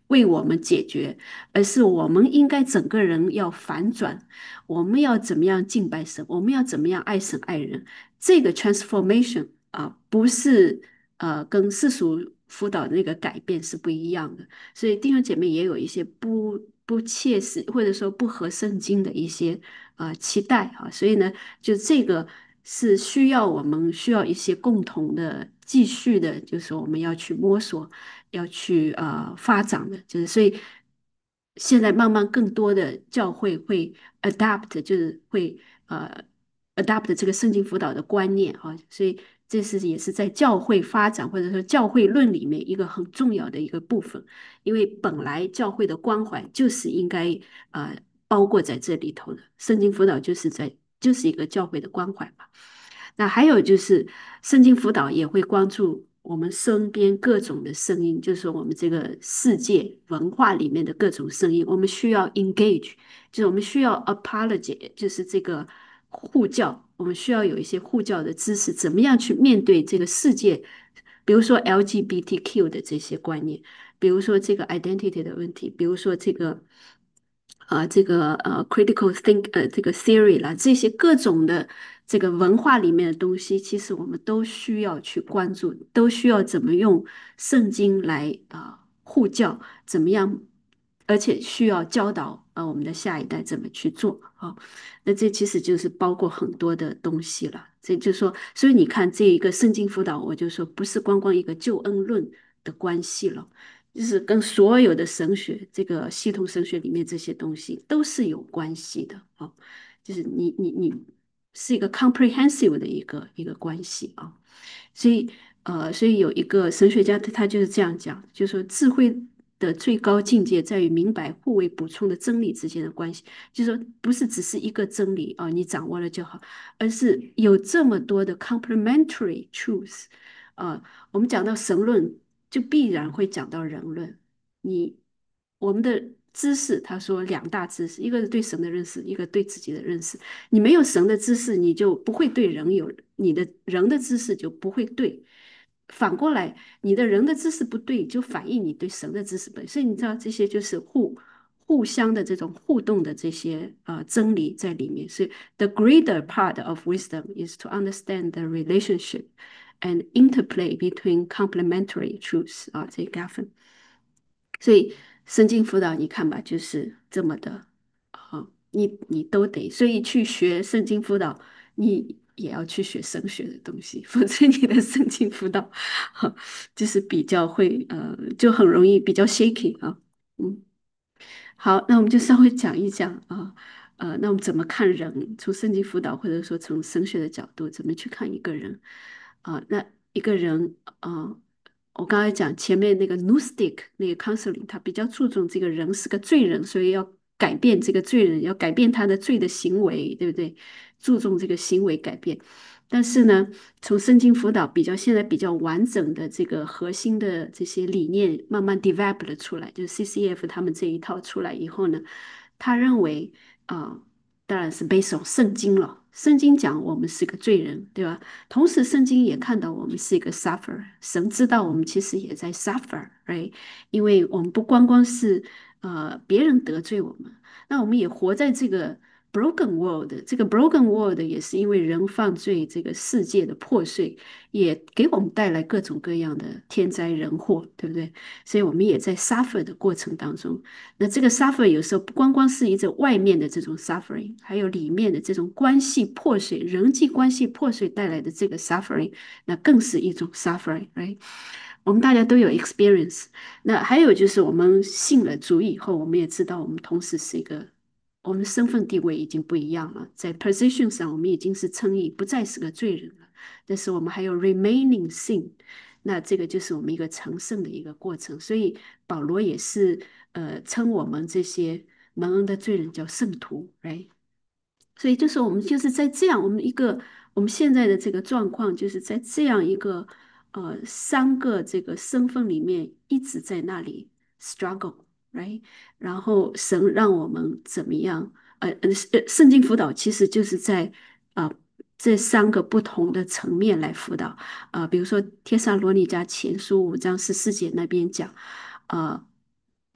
为我们解决，而是我们应该整个人要反转，我们要怎么样敬拜神，我们要怎么样爱神爱人。这个 transformation 啊，不是呃跟世俗辅导的那个改变是不一样的。所以弟兄姐妹也有一些不不切实或者说不合圣经的一些呃期待啊，所以呢，就这个是需要我们需要一些共同的继续的，就是我们要去摸索，要去呃发展的，就是所以现在慢慢更多的教会会 adapt，就是会呃 adapt 这个圣经辅导的观念啊，所以这是也是在教会发展或者说教会论里面一个很重要的一个部分。因为本来教会的关怀就是应该呃包括在这里头的，圣经辅导就是在就是一个教会的关怀嘛。那还有就是圣经辅导也会关注我们身边各种的声音，就是说我们这个世界文化里面的各种声音，我们需要 engage，就是我们需要 apology，就是这个护教，我们需要有一些护教的知识，怎么样去面对这个世界，比如说 L G B T Q 的这些观念。比如说这个 identity 的问题，比如说这个呃这个呃 critical think 呃这个 theory 啦，这些各种的这个文化里面的东西，其实我们都需要去关注，都需要怎么用圣经来啊、呃护教，怎么样，而且需要教导呃我们的下一代怎么去做啊。那这其实就是包括很多的东西了。这就是说，所以你看这一个圣经辅导，我就说不是光光一个救恩论的关系了。就是跟所有的神学，这个系统神学里面这些东西都是有关系的啊，就是你你你是一个 comprehensive 的一个一个关系啊，所以呃，所以有一个神学家他他就是这样讲，就是说智慧的最高境界在于明白互为补充的真理之间的关系，就是说不是只是一个真理啊，你掌握了就好，而是有这么多的 complementary truths。啊，我们讲到神论，就必然会讲到人论。你我们的知识，他说两大知识，一个是对神的认识，一个对自己的认识。你没有神的知识，你就不会对人有你的人的知识就不会对。反过来，你的人的知识不对，就反映你对神的知识不对。所以你知道这些就是互互相的这种互动的这些呃真理在里面。所以，the greater part of wisdom is to understand the relationship and interplay between complementary truths 啊，这个 Gaffin。所以神经辅导你看吧，就是这么的啊，你你都得，所以去学圣经辅导，你也要去学神学的东西，否则你的圣经辅导，哈，就是比较会呃，就很容易比较 shaky 啊，嗯。好，那我们就稍微讲一讲啊，呃，那我们怎么看人？从圣经辅导或者说从神学的角度，怎么去看一个人？啊、那一个人，啊、我刚才讲前面那个 Gnostic 那个 counseling，他比较注重这个人是个罪人，所以要改变这个罪人，要改变他的罪的行为，对不对？注重这个行为改变。但是呢，从圣经辅导比较现在比较完整的这个核心的这些理念慢慢 develop 了出来，就是 C C F 他们这一套出来以后呢，他认为啊、呃当然是 based on 圣经了。圣经讲我们是个罪人，对吧？同时，圣经也看到我们是一个 suffer，神知道我们其实也在 suffer，right？因为我们不光光是呃别人得罪我们，那我们也活在这个 broken world，这个 broken world 也是因为人犯罪，这个世界的破碎，也给我们带来各种各样的天灾人祸，对不对？所以我们也在 suffer 的过程当中。那这个 suffer 有时候不光光是一种外面的这种 suffering，还有里面的这种关系破碎、人际关系破碎带来的这个 suffering，那更是一种 suffering，right？我们大家都有 experience。那还有就是我们信了主以后，我们也知道我们同时是一个，我们身份地位已经不一样了，在 position 上我们已经是称义，不再是个罪人了。但是我们还有 remaining sin，那这个就是我们一个成圣的一个过程。所以保罗也是呃称我们这些蒙恩的罪人叫圣徒，right？所以就是我们就是在这样，我们一个我们现在的这个状况，就是在这样一个呃三个这个身份里面一直在那里 struggle，right？然后神让我们怎么样？呃呃，呃圣经辅导其实就是在呃这三个不同的层面来辅导。呃，比如说帖撒罗尼迦前书五章十四节那边讲，呃。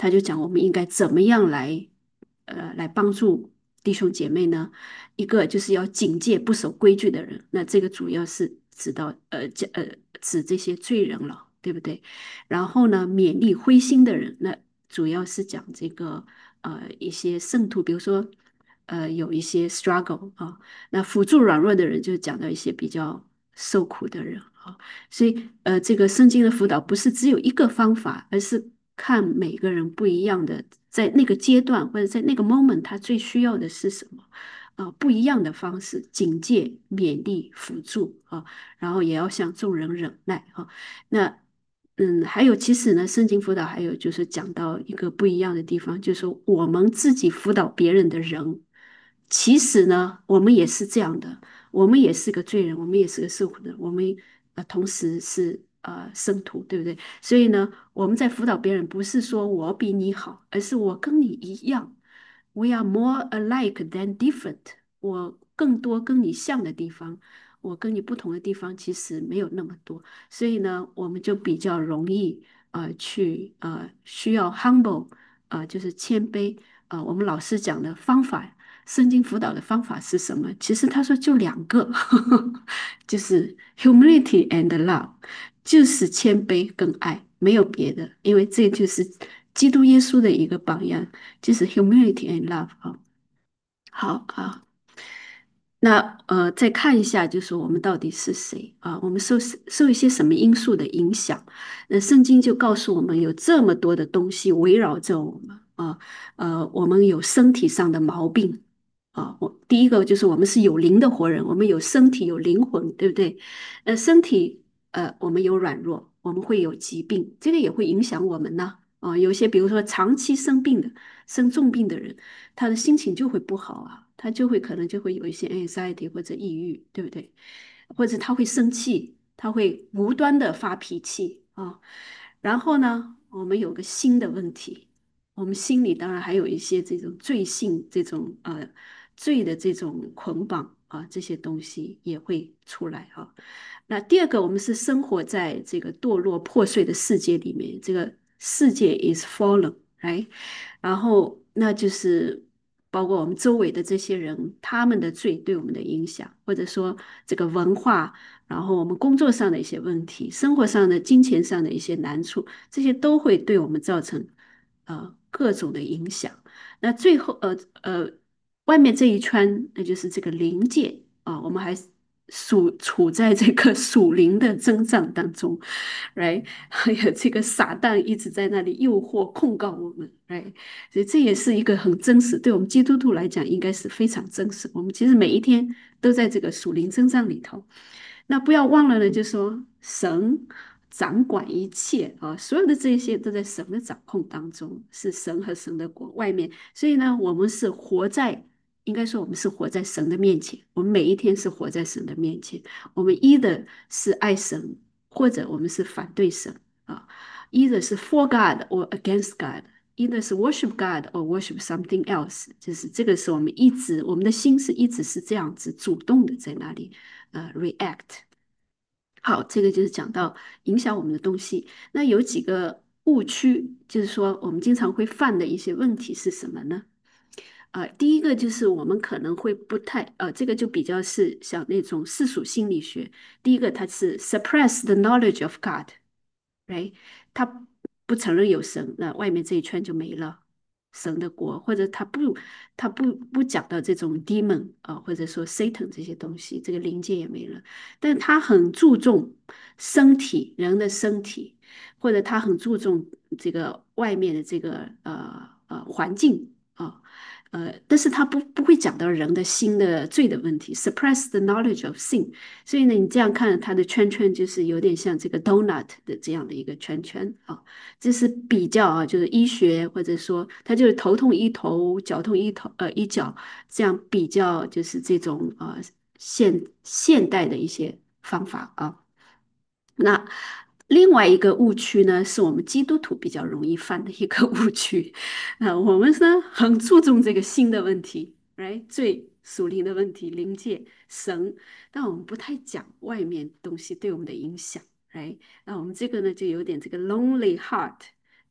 他就讲我们应该怎么样来，呃，来帮助弟兄姐妹呢？一个就是要警戒不守规矩的人，那这个主要是指到呃讲呃指这些罪人了，对不对？然后呢，勉励灰心的人，那主要是讲这个呃一些圣徒，比如说呃有一些 struggle 啊，那辅助软弱的人就讲到一些比较受苦的人啊，所以呃这个圣经的辅导不是只有一个方法，而是看每个人不一样的，在那个阶段或者在那个 moment 他最需要的是什么。啊、不一样的方式，警戒、勉励、辅助啊，然后也要向众人忍耐啊。那嗯，还有其实呢，圣经辅导还有就是讲到一个不一样的地方，就是说我们自己辅导别人的人，其实呢，我们也是这样的，我们也是个罪人，我们也是个受苦的，我们呃同时是呃圣徒，对不对？所以呢，我们在辅导别人，不是说我比你好，而是我跟你一样，we are more alike than different。我更多跟你像的地方，我跟你不同的地方其实没有那么多。所以呢，我们就比较容易呃去呃需要 humble 呃就是谦卑呃我们老师讲的方法，圣经辅导的方法是什么？其实他说就两个，就是 humility and love，就是谦卑跟爱，没有别的，因为这就是基督耶稣的一个榜样，就是 humility and love 啊。好啊，那呃，再看一下，就是我们到底是谁啊？我们受受一些什么因素的影响？那圣经就告诉我们，有这么多的东西围绕着我们啊。呃，我们有身体上的毛病啊。我第一个就是我们是有灵的活人，我们有身体有灵魂，对不对？呃，身体呃，我们有软弱，我们会有疾病，这个也会影响我们呢。啊，有些比如说长期生病的、生重病的人。他的心情就会不好啊，他就会可能就会有一些 anxiety 或者抑郁，对不对？或者他会生气，他会无端的发脾气啊。然后呢，我们有个新的问题，我们心里当然还有一些这种罪性、这种呃罪的这种捆绑啊，这些东西也会出来啊。那第二个，我们是生活在这个堕落破碎的世界里面，这个世界 is fallen，来，然后那就是包括我们周围的这些人，他们的罪对我们的影响，或者说这个文化，然后我们工作上的一些问题，生活上的、金钱上的一些难处，这些都会对我们造成呃各种的影响。那最后呃呃，外面这一圈，那就是这个临界啊，我们还属处在这个属灵的增长当中，right？还有这个撒旦一直在那里诱惑控告我们，right？所以这也是一个很真实，对我们基督徒来讲，应该是非常真实。我们其实每一天都在这个属灵增长里头。那不要忘了呢，就说神掌管一切啊，所有的这些都在神的掌控当中，是神和神的国外面。所以呢，我们是活在，应该说我们是活在神的面前，我们每一天是活在神的面前。我们一的是爱神，或者我们是反对神啊，一的是 for God or against God。either 是 worship God or worship something else，就是这个是我们一直我们的心是一直是这样子主动的在那里呃 react。好，这个就是讲到影响我们的东西。那有几个误区，就是说我们经常会犯的一些问题是什么呢？呃，第一个就是我们可能会不太呃，这个就比较是像那种世俗心理学。第一个，它是 suppress the knowledge of God。right？他不承认有神，那外面这一圈就没了。神的国，或者他不，他不不讲到这种 demon 啊、或者说 Satan 这些东西，这个灵界也没了。但他很注重身体，人的身体，或者他很注重这个外面的这个呃呃环境啊。呃，但是他不不会讲到人的心的罪的问题，suppress the knowledge of sin。所以呢，你这样看它的圈圈就是有点像这个 donut 的这样的一个圈圈啊，这是比较啊，就是医学或者说它就是头痛医头，脚痛医头呃医脚，这样比较就是这种呃现现代的一些方法啊。那另外一个误区呢，是我们基督徒比较容易犯的一个误区。啊、我们呢很注重这个新的问题，right？最属灵的问题，灵界、神，但我们不太讲外面东西对我们的影响，right？那我们这个呢，就有点这个 lonely heart，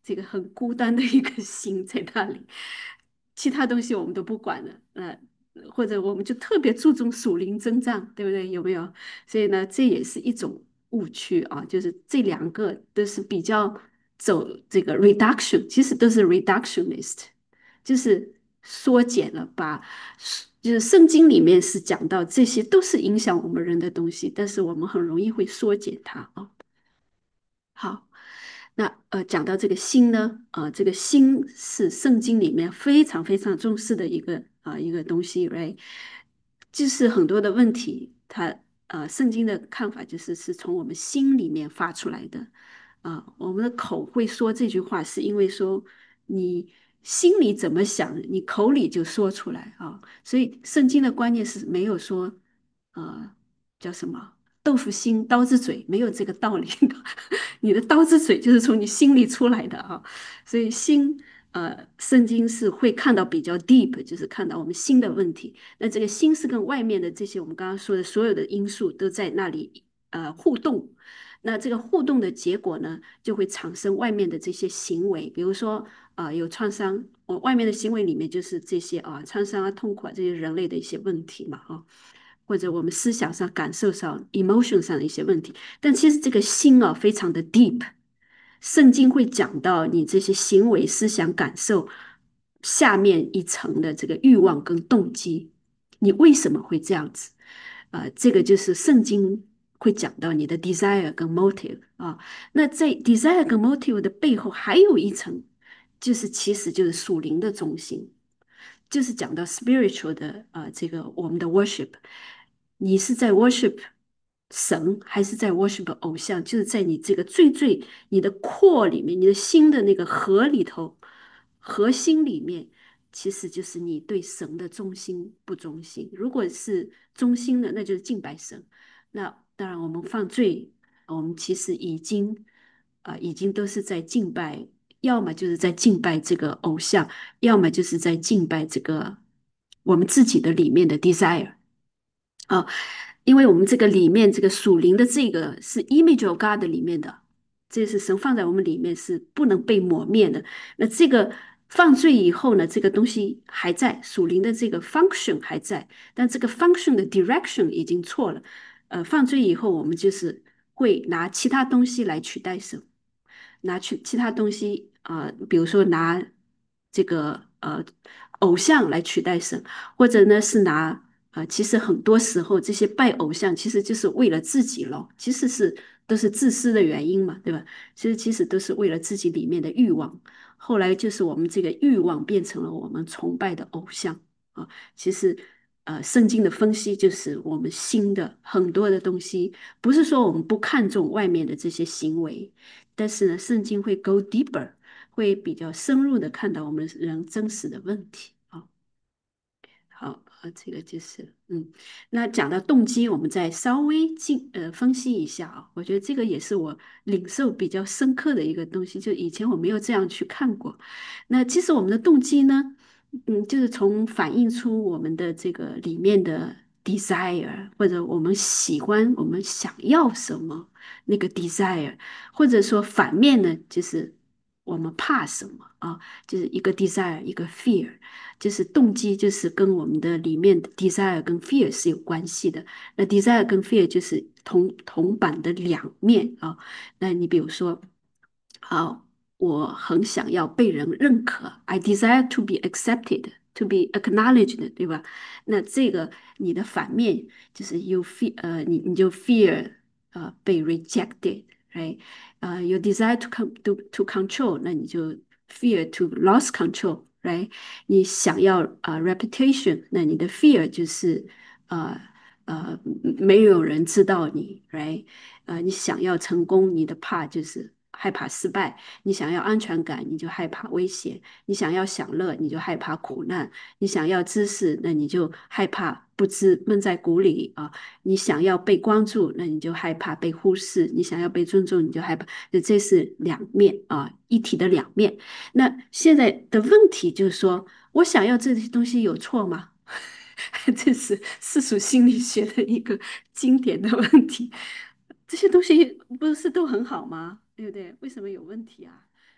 这个很孤单的一颗心在那里，其他东西我们都不管了，呃，或者我们就特别注重属灵增长，对不对？有没有？所以呢，这也是一种误区啊，就是这两个都是比较走这个 reduction，其实都是 reductionist，就是缩减了，把就是圣经里面是讲到这些都是影响我们人的东西，但是我们很容易会缩减它啊。好。那呃，讲到这个心呢，呃，这个心是圣经里面非常非常重视的一个啊、呃一个东西，right？就是很多的问题，它呃，圣经的看法就是是从我们心里面发出来的。啊、我们的口会说这句话，是因为说你心里怎么想，你口里就说出来啊。所以圣经的观念是没有说，呃，叫什么豆腐心刀子嘴，没有这个道理的。你的刀子嘴就是从你心里出来的啊。所以心，呃，圣经是会看到比较 deep，就是看到我们心的问题。那这个心是跟外面的这些我们刚刚说的所有的因素都在那里呃互动。那这个互动的结果呢，就会产生外面的这些行为，比如说呃有创伤，我外面的行为里面就是这些啊创伤啊痛苦啊这些人类的一些问题嘛啊。或者我们思想上、感受上、emotion 上的一些问题，但其实这个心啊，非常的 deep。圣经会讲到你这些行为、思想、感受下面一层的这个欲望跟动机，你为什么会这样子？啊、呃这个就是圣经会讲到你的 desire 跟 motive 啊。那在 desire 跟 motive 的背后，还有一层，就是其实就是属灵的中心。就是讲到 spiritual 的呃这个我们的 worship，你是在 worship 神还是在 worship 偶像？就是在你这个最最你的 core 里面，你的心的那个核里头，核心里面，其实就是你对神的忠心不忠心。如果是忠心的，那就是敬拜神。那当然，我们犯罪，我们其实已经啊、呃已经都是在敬拜，要么就是在敬拜这个偶像。要么就是在敬拜这个我们自己的里面的 desire 啊，因为我们这个里面这个属灵的这个是 image of God 里面的，这是神放在我们里面是不能被抹灭的。那这个犯罪以后呢，这个东西还在，属灵的这个 function 还在，但这个 function 的 direction 已经错了。呃，犯罪以后，我们就是会拿其他东西来取代神。拿去其他东西啊、呃比如说拿这个呃偶像来取代神，或者呢是拿呃，其实很多时候这些拜偶像其实就是为了自己咯，其实是都是自私的原因嘛，对吧？其实其实都是为了自己里面的欲望，后来就是我们这个欲望变成了我们崇拜的偶像啊。其实呃，圣经的分析就是我们心的很多的东西，不是说我们不看重外面的这些行为。但是呢，圣经会 go deeper，会比较深入的看到我们人真实的问题啊。好，呃，这个就是，嗯，那讲到动机，我们再稍微进呃分析一下啊。我觉得这个也是我领受比较深刻的一个东西，就以前我没有这样去看过。那其实我们的动机呢，嗯，就是从反映出我们的这个里面的 desire，或者我们喜欢、我们想要什么那个 desire，或者说反面呢，就是我们怕什么啊，就是一个 desire，一个 fear。就是动机，就是跟我们的里面的 desire 跟 fear 是有关系的。那 desire 跟 fear 就是铜铜板的两面啊。那你比如说，好，我很想要被人认可，I desire to be accepted, to be acknowledged，对吧？那这个你的反面就是 you fear，呃，你你就 fear，呃，被 rejected，right？呃，you desire to con to to control，那你就 fear to lost control，right？你想要啊、呃 reputation，那你的 fear 就是呃呃没有人知道你，right？呃，你想要成功，你的怕就是害怕失败；你想要安全感，你就害怕危险；你想要享乐，你就害怕苦难；你想要知识，那你就害怕不知闷在鼓里啊；你想要被关注，那你就害怕被忽视；你想要被尊重，你就害怕。这是两面啊，一体的两面。那现在的问题就是说，我想要这些东西有错吗？这是世俗心理学的一个经典的问题。这些东西不是都很好吗？对不对？为什么有问题啊？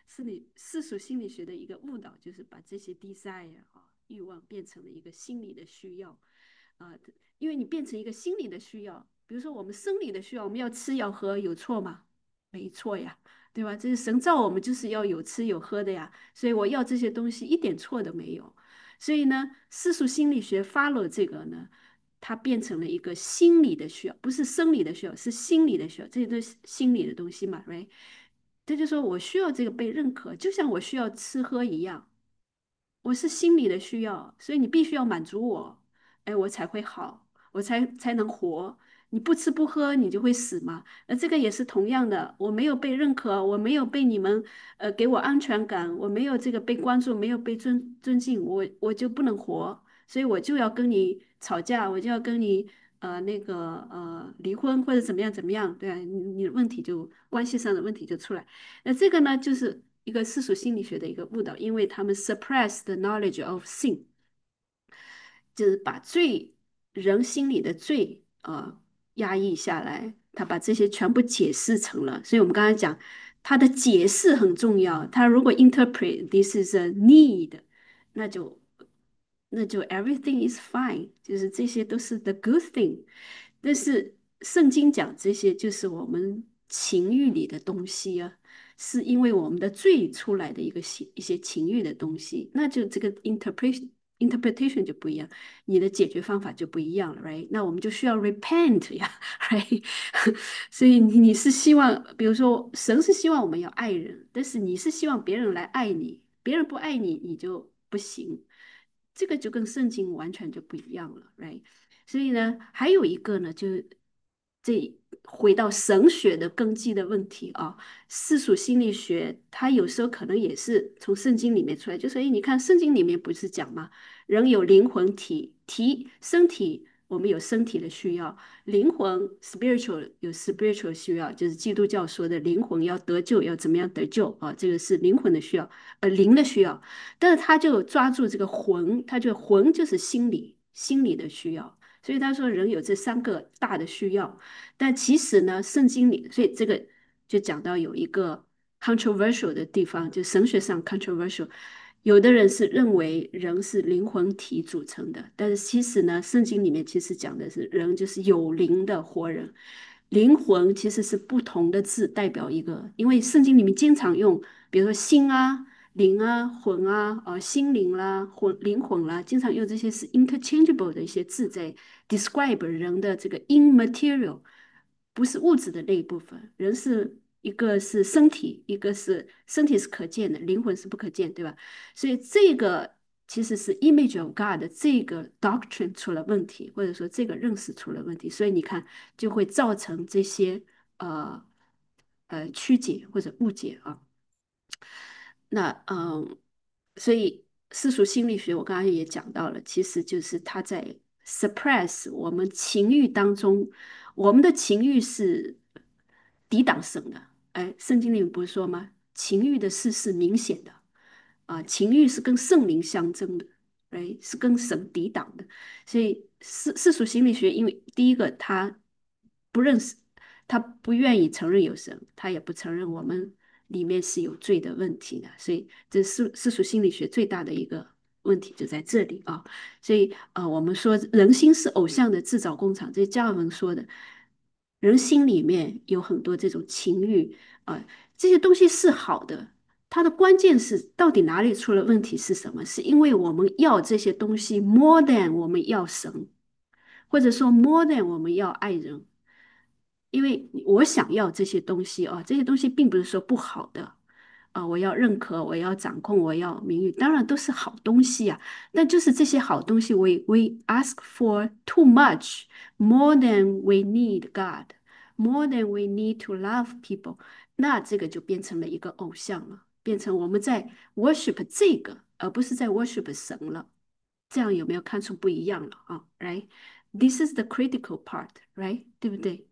是你世俗心理学的一个误导，就是把这些 desire 啊欲望变成了一个心理的需要啊，因为你变成一个心理的需要，比如说我们生理的需要，我们要吃要喝，有错吗？没错呀，对吧？这是神造我们就是要有吃有喝的呀，所以我要这些东西一点错都没有。所以呢，世俗心理学 follow 这个呢，它变成了一个心理的需要，不是生理的需要，是心理的需要，这些都是心理的东西嘛，right？这就说我需要这个被认可，就像我需要吃喝一样，我是心理的需要，所以你必须要满足我，哎，我才会好，我才才能活。你不吃不喝，你就会死嘛。那这个也是同样的，我没有被认可，我没有被你们呃给我安全感，我没有这个被关注，没有被尊尊敬，我我就不能活，所以我就要跟你吵架，我就要跟你呃那个呃离婚或者怎么样怎么样，对啊，你你的问题就关系上的问题就出来。那这个呢，就是一个世俗心理学的一个误导，因为他们 suppress the knowledge of sin，就是把罪人心里的罪呃压抑下来，他把这些全部解释成了。所以我们刚才讲，他的解释很重要。他如果 interpret this is a need，那就那就 everything is fine，就是这些都是 the good thing。但是圣经讲这些就是我们情欲里的东西啊，是因为我们的罪出来的一个情一些情欲的东西，那就这个 interpretation interpretation 就不一样，你的解决方法就不一样了，right？那我们就需要 repent 呀，right？所以你你是希望，比如说神是希望我们要爱人，但是你是希望别人来爱你，别人不爱你，你就不行，这个就跟圣经完全就不一样了，right？所以呢，还有一个呢，就是这回到神学的根基的问题啊，世俗心理学它有时候可能也是从圣经里面出来，就所以你看圣经里面不是讲吗？人有灵魂体，体身体我们有身体的需要，灵魂 spiritual 有 spiritual 需要，就是基督教说的灵魂要得救，要怎么样得救啊？这个是灵魂的需要，呃，灵的需要。但是他就抓住这个魂，他就魂就是心理心理的需要。所以他说人有这三个大的需要，但其实呢，圣经里，所以这个就讲到有一个 controversial 的地方，就神学上 controversial。有的人是认为人是灵魂体组成的，但是其实呢，圣经里面其实讲的是人就是有灵的活人。灵魂其实是不同的字代表一个，因为圣经里面经常用，比如说心啊。灵啊、魂啊、呃、心灵啦、魂、灵魂啦，经常用这些是 interchangeable 的一些字在 describe 人的这个 immaterial，不是物质的那一部分。人是一个是身体，一个是身体是可见的，灵魂是不可见，对吧？所以这个其实是 image of God 的这个 doctrine 出了问题，或者说这个认识出了问题，所以你看就会造成这些呃呃曲解或者误解啊。那嗯，所以世俗心理学我刚刚也讲到了，其实就是它在 suppress 我们情欲当中，我们的情欲是抵挡神的。哎，圣经里面不是说吗？情欲的事是明显的啊，情欲是跟圣灵相争的，哎，是跟神抵挡的。所以世世俗心理学，因为第一个他不认识，他不愿意承认有神，他也不承认我们里面是有罪的问题的，所以这是世俗心理学最大的一个问题就在这里啊。所以呃，我们说人心是偶像的制造工厂，这加尔文说的，人心里面有很多这种情欲啊、呃这些东西是好的。它的关键是到底哪里出了问题是什么？是因为我们要这些东西 more than 我们要神，或者说 more than 我们要爱人。因为我想要这些东西啊，这些东西并不是说不好的啊，我要认可，我要掌控，我要名誉，当然都是好东西啊。但就是这些好东西，we we ask for too much, more than we need God, more than we need to love people，那这个就变成了一个偶像了，变成我们在 worship 这个，而不是在 worship 神了。这样有没有看出不一样了啊？Right? This is the critical part, right? 对不对？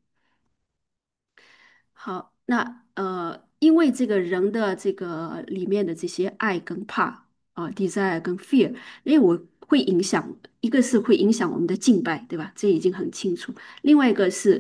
好，那呃，因为这个人的这个里面的这些爱跟怕啊，desire 跟 fear，因为我会影响，一个是会影响我们的敬拜，对吧？这已经很清楚。另外一个是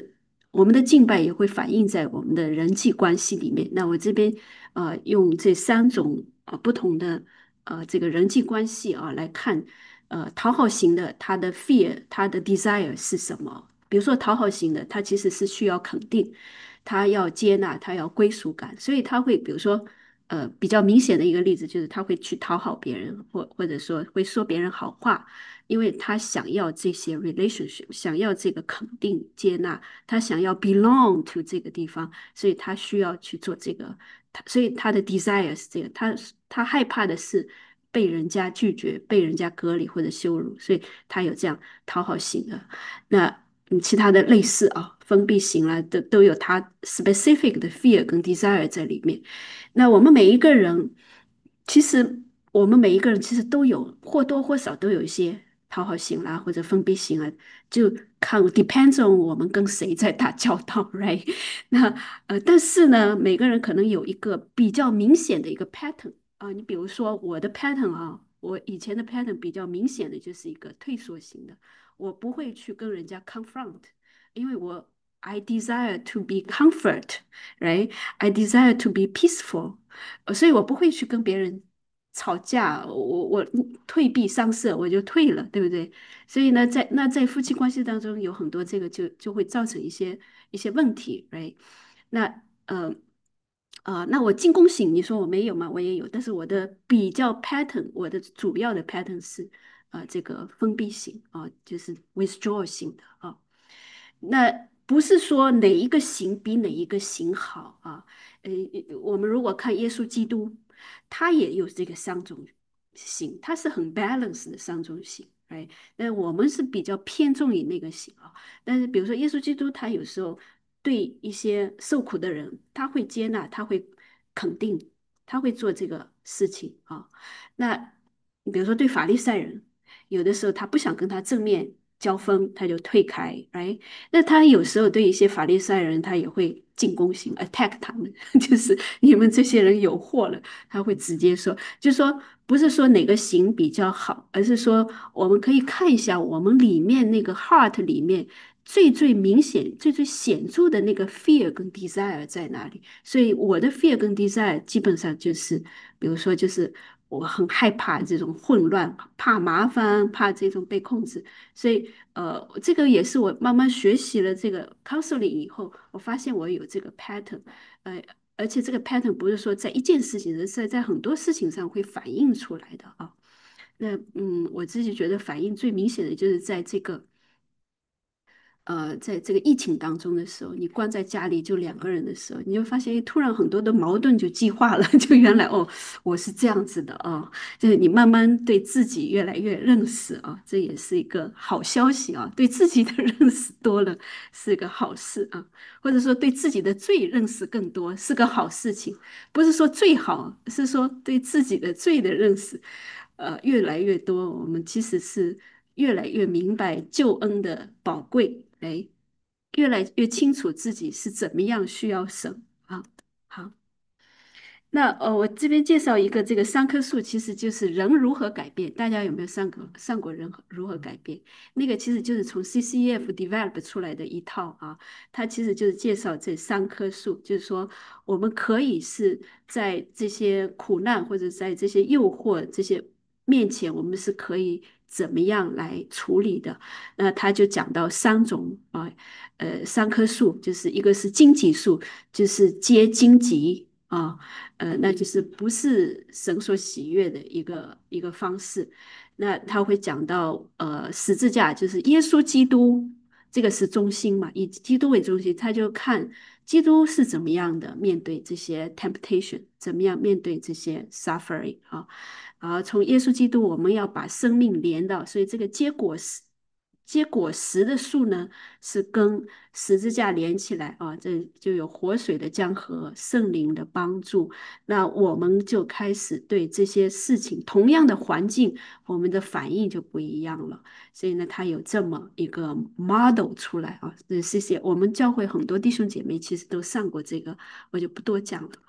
我们的敬拜也会反映在我们的人际关系里面。那我这边呃用这三种呃不同的呃这个人际关系啊来看，呃讨好型的他的 fear 他的 desire 是什么？比如说讨好型的，他其实是需要肯定，他要接纳，他要归属感，所以他会比如说。呃，比较明显的一个例子就是他会去讨好别人，或或者说会说别人好话，因为他想要这些 relationship，想要这个肯定接纳，他想要 belong to 这个地方，所以他需要去做这个，他所以他的 desire 是这个，他他害怕的是被人家拒绝、被人家隔离或者羞辱，所以他有这样讨好型的。那嗯，其他的类似啊，封闭型啦，都都有他 specific 的 fear 跟 desire 在里面。那我们每一个人，其实我们每一个人其实都有或多或少都有一些讨好型啦，或者封闭型啊，就看 depends on 我们跟谁在打交道，right？那呃，但是呢，每个人可能有一个比较明显的一个 pattern 啊，你比如说我的 pattern 啊，我以前的 pattern 比较明显的就是一个退缩型的，我不会去跟人家 confront，因为我 I desire to be comfort，right？I desire to be peaceful，呃所以我不会去跟别人吵架，我我退避三舍，我就退了，对不对？所以呢，在那在夫妻关系当中有很多这个就就会造成一些一些问题，right？那呃呃，那我进攻型，你说我没有吗？我也有，但是我的比较 pattern，我的主要的 pattern 是呃这个封闭型啊、就是 withdraw 型的啊。那不是说哪一个型比哪一个型好啊？呃，我们如果看耶稣基督，他也有这个三种型，他是很 balance 的三种型，哎，那我们是比较偏重于那个型啊。但是比如说耶稣基督，他有时候对一些受苦的人，他会接纳，他会肯定，他会做这个事情啊。那比如说对法利赛人，有的时候他不想跟他正面交锋，他就退开，哎，那他有时候对一些法利赛人，他也会进攻型 attack 他们，就是你们这些人有祸了，他会直接说，就是说不是说哪个型比较好，而是说我们可以看一下我们里面那个 heart 里面最最明显、最最显著的那个 fear 跟 desire 在哪里。所以我的 fear 跟 desire 基本上就是，比如说就是我很害怕这种混乱，怕麻烦，怕这种被控制。所以呃，这个也是我慢慢学习了这个 counseling 以后，我发现我有这个 pattern，呃，而且这个 pattern 不是说在一件事情，而是在很多事情上会反映出来的啊。那嗯，我自己觉得反应最明显的就是在这个。呃，在这个疫情当中的时候，你关在家里就两个人的时候，你就发现突然很多的矛盾就激化了，就原来哦，我是这样子的啊，就是你慢慢对自己越来越认识啊，这也是一个好消息啊，对自己的认识多了是个好事啊，或者说对自己的罪认识更多是个好事情，不是说最好，是说对自己的罪的认识，呃，越来越多，我们其实是越来越明白救恩的宝贵，哎，越来越清楚自己是怎么样需要神啊。好，那呃，我这边介绍一个这个三棵树，其实就是人如何改变。大家有没有上过上过人和如何改变？那个其实就是从 C C E F develop 出来的一套啊，它其实就是介绍这三棵树，就是说我们可以是在这些苦难或者在这些诱惑这些面前，我们是可以怎么样来处理的。那他就讲到三种啊，呃，三棵树，就是一个是荆棘树，就是结荆棘啊。呃，那就是不是神所喜悦的一个一个方式。那他会讲到，呃，十字架就是耶稣基督，这个是中心嘛，以基督为中心，他就看基督是怎么样的面对这些 temptation，怎么样面对这些 suffering 啊。啊，从耶稣基督，我们要把生命连到，所以这个结果实结果实的树呢，是跟十字架连起来啊，这就有活水的江河、圣灵的帮助。那我们就开始对这些事情，同样的环境，我们的反应就不一样了。所以呢，他有这么一个 model 出来啊。这谢谢我们教会很多弟兄姐妹其实都上过这个，我就不多讲了。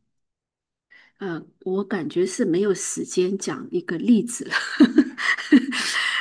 嗯，我感觉是没有时间讲一个例子了。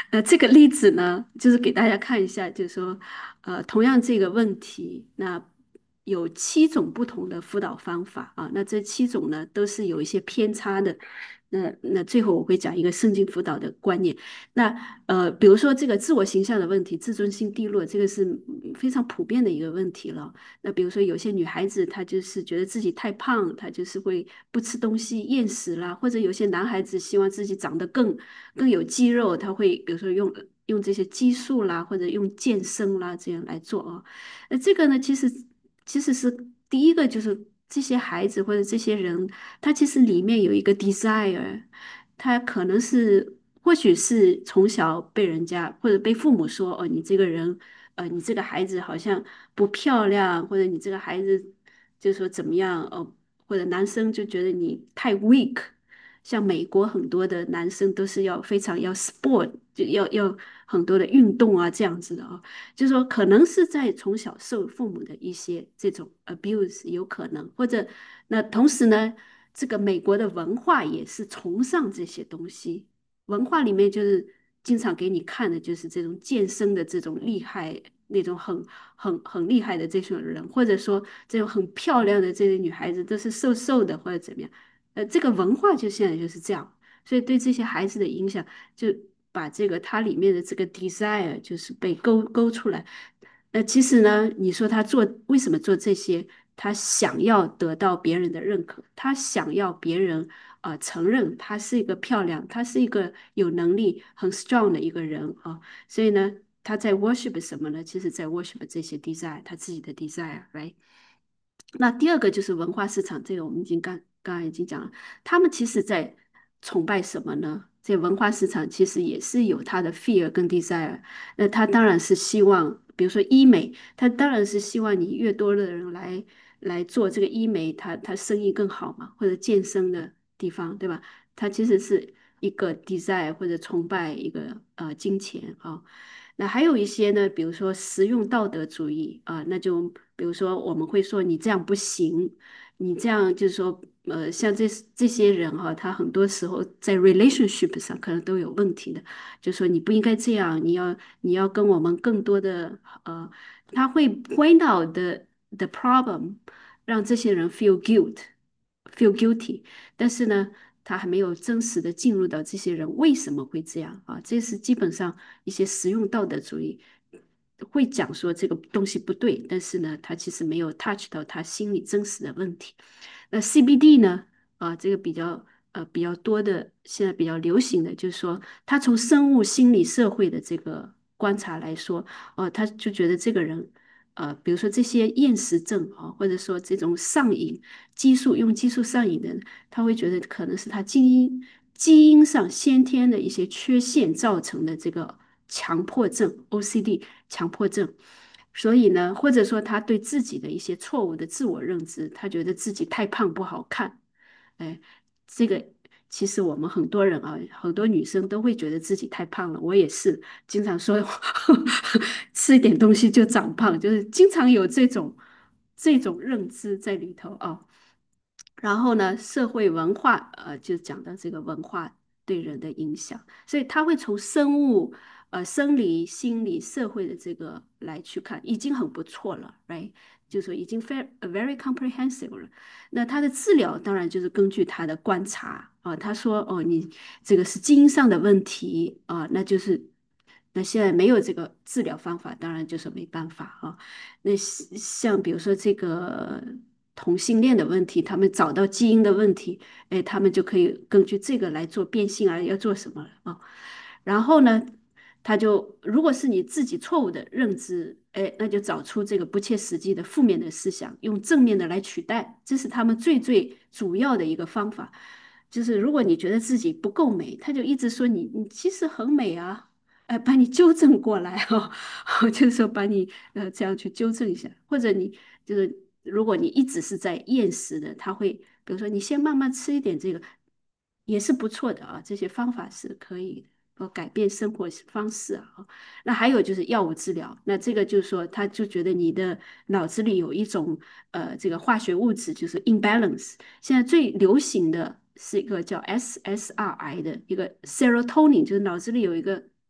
呃，这个例子呢，就是给大家看一下，就是说，呃，同样这个问题，那有七种不同的辅导方法啊，那这七种呢都是有一些偏差的。那那最后我会讲一个圣经辅导的观念。那呃，比如说这个自我形象的问题，自尊心低落，这个是嗯非常普遍的一个问题了。那比如说有些女孩子她就是觉得自己太胖，她就是会不吃东西厌食啦，或者有些男孩子希望自己长得更更有肌肉，他会比如说用用这些激素啦，或者用健身啦这样来做啊。那这个呢，其实其实是第一个就是这些孩子或者这些人，他其实里面有一个 desire，他可能是或许是从小被人家或者被父母说哦，你这个人。呃，你这个孩子好像不漂亮，或者你这个孩子就是说怎么样，呃，或者男生就觉得你太 weak，像美国很多的男生都是要非常要 sport，就要要很多的运动啊这样子的啊，就是说可能是在从小受父母的一些这种 abuse 有可能，或者那同时呢，这个美国的文化也是崇尚这些东西，文化里面就是经常给你看的就是这种健身的这种厉害。那种很很很厉害的这种人，或者说这种很漂亮的这些女孩子，都是瘦瘦的或者怎么样，呃，这个文化就现在就是这样，所以对这些孩子的影响，就把这个它里面的这个 desire 就是被勾勾出来。那其实呢，你说他做为什么做这些？他想要得到别人的认可，他想要别人呃承认他是一个漂亮，他是一个有能力、很 strong 的一个人啊。所以呢，他在 worship 什么呢？其实在 worship 这些 desire，他自己的 desire，right？那第二个就是文化市场，这个我们已经刚刚刚已经讲了，他们其实在崇拜什么呢？这文化市场其实也是有它的 fear 跟 desire，那他当然是希望，比如说医美，他当然是希望你越多的人来来做这个医美，他他生意更好嘛，或者健身的地方，对吧？它其实是一个 desire 或者崇拜一个呃金钱啊。那还有一些呢，比如说实用道德主义啊，那就比如说我们会说你这样不行，你这样就是说，呃，像这这些人哈、他很多时候在 relationship 上可能都有问题的，就说你不应该这样，你要你要跟我们更多的呃，他会 point out the the problem，让这些人 feel guilt feel guilty，但是呢。他还没有真实的进入到这些人为什么会这样啊？这是基本上一些实用道德主义会讲说这个东西不对，但是呢，他其实没有 touch 到他心里真实的问题。那 C B D 呢？啊，这个比较呃比较多的，现在比较流行的就是说，他从生物、心理、社会的这个观察来说，哦、他就觉得这个人。呃，比如说这些厌食症啊，或者说这种上瘾激素用激素上瘾的人，他会觉得可能是他基因基因上先天的一些缺陷造成的这个强迫症 O C D 强迫症。所以呢，或者说他对自己的一些错误的自我认知，他觉得自己太胖不好看。哎，这个其实我们很多人啊，很多女生都会觉得自己太胖了。我也是经常说吃一点东西就长胖，就是经常有这种这种认知在里头啊。然后呢，社会文化，呃，就讲到这个文化对人的影响，所以他会从生物、呃生理、心理、社会的这个来去看，已经很不错了，right？就是说已经 very very comprehensive 了。那他的治疗当然就是根据他的观察啊，他说哦，你这个是基因上的问题啊，那就是那现在没有这个治疗方法，当然就是没办法啊。那像比如说这个同性恋的问题，他们找到基因的问题，哎，他们就可以根据这个来做变性啊，要做什么啊？然后呢，他就如果是你自己错误的认知，哎，那就找出这个不切实际的负面的思想，用正面的来取代，这是他们最最主要的一个方法。就是如果你觉得自己不够美，他就一直说你你其实很美啊。哎，把你纠正过来哦，就是说把你呃这样去纠正一下，或者你就是如果你一直是在厌食的，他会比如说你先慢慢吃一点这个，也是不错的啊，这些方法是可以的，呃改变生活方式啊。那还有就是药物治疗，那这个就是说他就觉得你的脑子里有一种呃这个化学物质就是 imbalance，现在最流行的是一个叫 S S R I 的一个 serotonin，就是脑子里有一个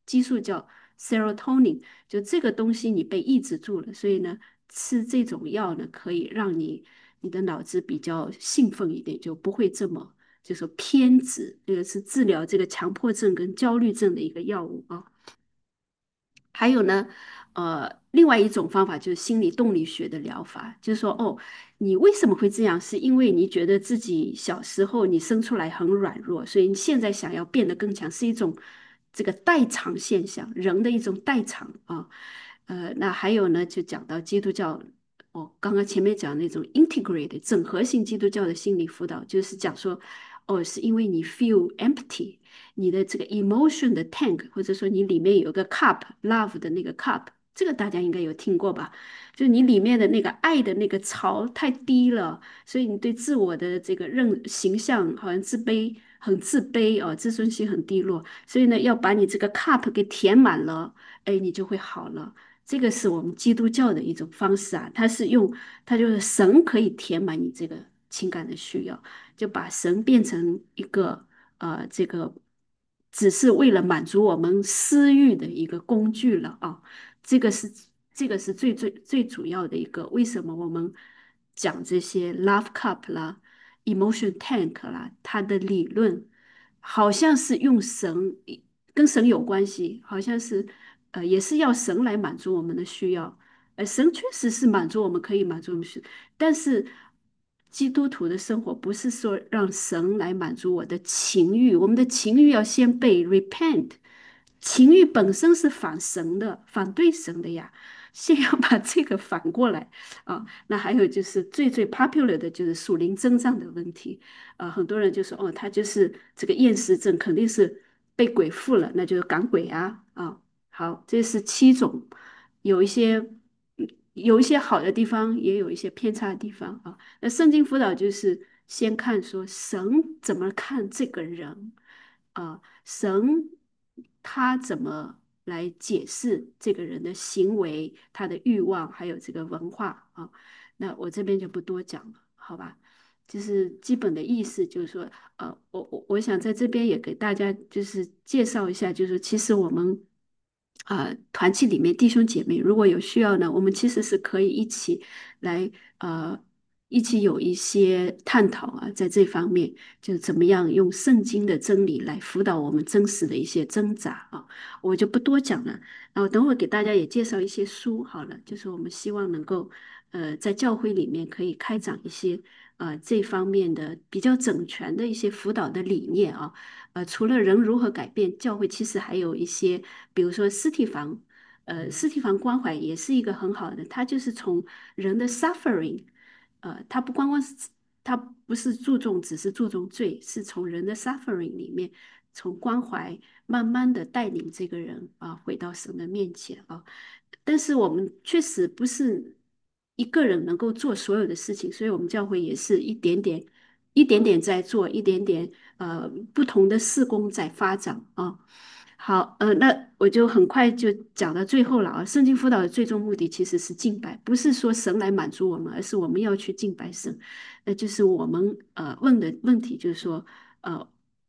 激素叫 serotonin，就这个东西你被抑制住了，所以呢，吃这种药呢，可以让你你的脑子比较兴奋一点，就不会这么就说偏执。这个是治疗这个强迫症跟焦虑症的一个药物啊。还有呢，呃，另外一种方法就是心理动力学的疗法，就是说，哦，你为什么会这样？是因为你觉得自己小时候你生出来很软弱，所以你现在想要变得更强，是一种这个代偿现象，人的一种代偿啊。呃，那还有呢，就讲到基督教，我刚刚前面讲那种 integrated 整合性基督教的心理辅导，就是讲说，哦，是因为你 feel empty。你的这个 emotion 的 tank，或者说你里面有个 cup love 的那个 cup，这个大家应该有听过吧？就你里面的那个爱的那个槽太低了，所以你对自我的这个认形象好像自卑，很自卑哦，自尊心很低落，所以呢，要把你这个 cup 给填满了，哎，你就会好了。这个是我们基督教的一种方式啊，它是用，它就是神可以填满你这个情感的需要，就把神变成一个呃这个只是为了满足我们私欲的一个工具了啊。这个是这个是最最最主要的一个，为什么我们讲这些 love cup 啦、emotion tank 啦，它的理论好像是用神跟神有关系，好像是呃也是要神来满足我们的需要。呃，神确实是满足我们可以满足我们需，但是基督徒的生活不是说让神来满足我的情欲，我们的情欲要先被 repent，情欲本身是反神的，反对神的呀，先要把这个反过来啊。那还有就是最最 popular 的就是属灵增长的问题，啊，很多人就说哦，他就是这个厌食症，肯定是被鬼附了，那就是赶鬼啊啊。好，这是七种，有一些嗯有一些好的地方，也有一些偏差的地方啊。那圣经辅导就是先看说神怎么看这个人啊，神他怎么来解释这个人的行为、他的欲望，还有这个文化啊。那我这边就不多讲了，好吧？就是基本的意思，就是说，呃，我我我想在这边也给大家就是介绍一下，就是其实我们啊、呃团契里面弟兄姐妹如果有需要呢，我们其实是可以一起来呃一起有一些探讨啊，在这方面就怎么样用圣经的真理来辅导我们真实的一些挣扎啊，我就不多讲了。然后等会儿给大家也介绍一些书好了，就是我们希望能够呃在教会里面可以开展一些。呃，这方面的比较整全的一些辅导的理念啊，呃，除了人如何改变，教会其实还有一些，比如说尸体房，呃，尸体房关怀也是一个很好的，它就是从人的 suffering，呃，它不光光是它不是注重只是注重罪，是从人的 suffering 里面，从关怀慢慢的带领这个人啊回到神的面前啊。但是我们确实不是一个人能够做所有的事情，所以我们教会也是一点点、一点点在做，一点点呃不同的事工在发展啊。好，呃，那我就很快就讲到最后了啊。圣经辅导的最终目的其实是敬拜，不是说神来满足我们，而是我们要去敬拜神。那就是我们呃问的问题，就是说，呃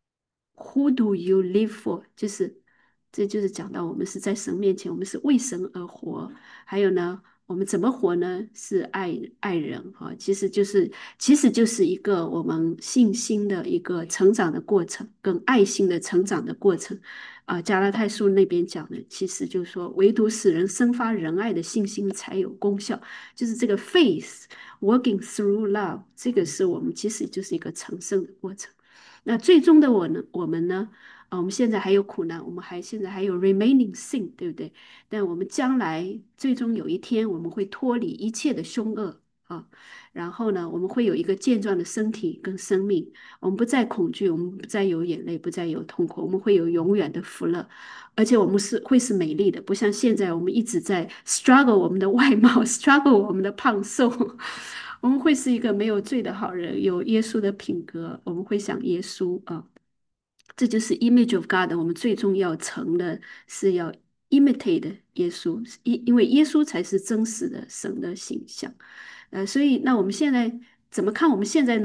，Who do you live for？就是这就是讲到我们是在神面前，我们是为神而活。还有呢，我们怎么活呢？是爱爱人哈、其实就是其实就是一个我们信心的一个成长的过程，跟爱心的成长的过程。啊、加拉太书那边讲的，其实就是说，唯独使人生发仁爱的信心才有功效，就是这个 faith working through love，这个是我们其实就是一个成圣的过程。那最终的我呢，我们呢，啊，我们现在还有苦难，我们还现在还有 remaining sin，对不对？但我们将来最终有一天，我们会脱离一切的凶恶啊，然后呢，我们会有一个健壮的身体跟生命，我们不再恐惧，我们不再有眼泪，不再有痛苦，我们会有永远的福乐，而且我们是会是美丽的，不像现在我们一直在 struggle 我们的外貌，struggle 我们的胖瘦。我们会是一个没有罪的好人，有耶稣的品格，我们会想耶稣啊。这就是 image of God，我们最终要成的是要 imitate 耶稣，因因为耶稣才是真实的神的形象。呃，所以那我们现在怎么看我们现在呢？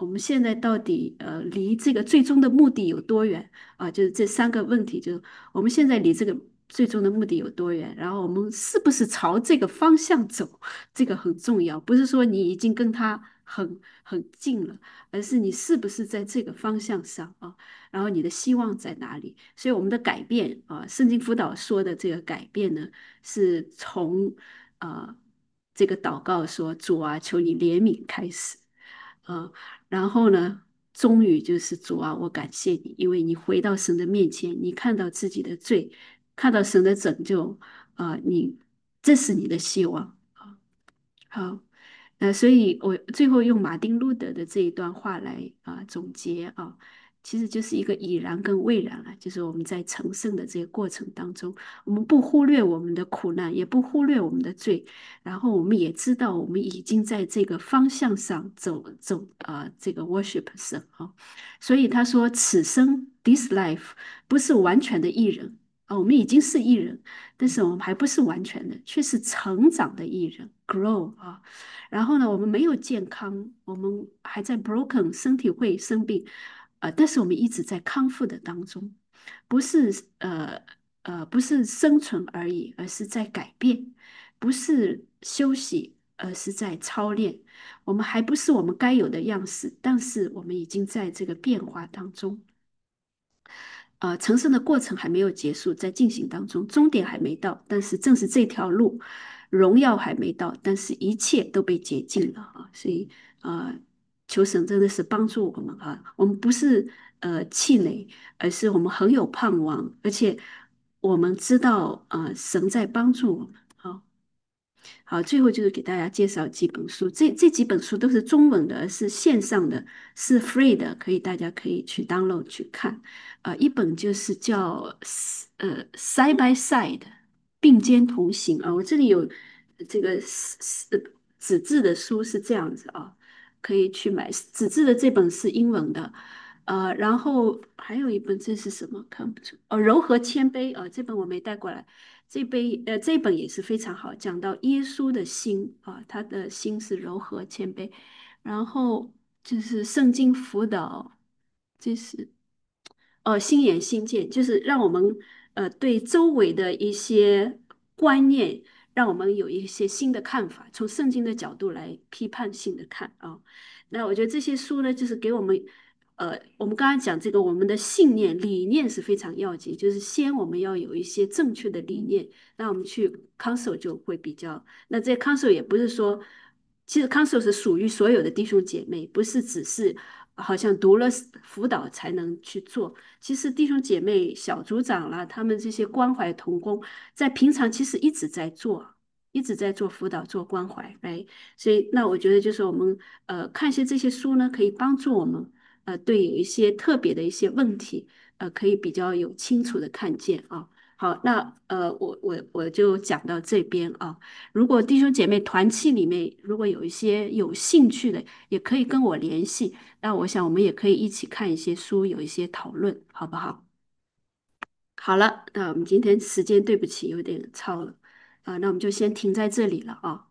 我们现在到底呃离这个最终的目的有多远啊？就是这三个问题，就是我们现在离这个最终的目的有多远，然后我们是不是朝这个方向走，这个很重要。不是说你已经跟他很很近了，而是你是不是在这个方向上啊？然后你的希望在哪里？所以我们的改变啊，圣经辅导说的这个改变呢，是从啊这个祷告说主啊，求你怜悯开始。啊，然后呢，终于就是主啊，我感谢你，因为你回到神的面前，你看到自己的罪，看到神的拯救，啊、你这是你的希望啊。好，呃，所以我最后用马丁路德的这一段话来啊、总结啊，其实就是一个已然跟未然啊，就是我们在成圣的这个过程当中，我们不忽略我们的苦难，也不忽略我们的罪，然后我们也知道我们已经在这个方向上走走啊、这个 worship 神啊，所以他说此生 this life 不是完全的艺人啊，我们已经是艺人。但是我们还不是完全的，却是成长的艺人，grow 啊。然后呢，我们没有健康，我们还在 broken，身体会生病，呃，但是我们一直在康复的当中，不是呃呃不是生存而已，而是在改变，不是休息，而是在操练。我们还不是我们该有的样式，但是我们已经在这个变化当中。呃，成圣的过程还没有结束，在进行当中，终点还没到，但是正是这条路，荣耀还没到，但是一切都被洁净了啊！所以，呃，求神真的是帮助我们啊！我们不是呃气馁，而是我们很有盼望，而且我们知道，呃，神在帮助我们。啊。好，最后就是给大家介绍几本书，这这几本书都是中文的，是线上的，是 free 的，可以大家可以去 download 去看。呃，一本就是叫呃 side by side 并肩同行啊，我这里有这个呃纸质的书是这样子啊，可以去买纸质的这本是英文的。呃，然后还有一本这是什么？看不出哦，柔和谦卑啊，这本我没带过来。这杯呃，这本也是非常好，讲到耶稣的心啊，他的心是柔和谦卑，然后就是圣经辅导，这是呃心眼心见，就是让我们呃对周围的一些观念，让我们有一些新的看法，从圣经的角度来批判性的看啊。那我觉得这些书呢，就是给我们。呃，我们刚刚讲这个，我们的信念、理念是非常要紧，就是先我们要有一些正确的理念，那我们去 counsel 就会比较。那这 counsel 也不是说，其实 counsel 是属于所有的弟兄姐妹，不是只是好像读了辅导才能去做。其实弟兄姐妹、小组长啦，他们这些关怀同工，在平常其实一直在做，一直在做辅导、做关怀，哎，所以那我觉得就是我们呃看一些这些书呢，可以帮助我们。呃，对有一些特别的一些问题，呃，可以比较有清楚的看见啊。好，那呃，我我我就讲到这边啊。如果弟兄姐妹团契里面如果有一些有兴趣的，也可以跟我联系。那我想我们也可以一起看一些书，有一些讨论，好不好？好了，那我们今天时间对不起有点超了啊，那我们就先停在这里了啊。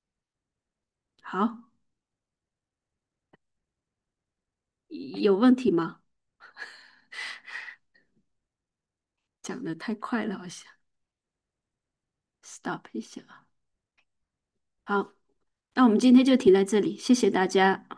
好，有问题吗？讲的太快了，好像 stop 一下。好。那我们今天就停在这里，谢谢大家。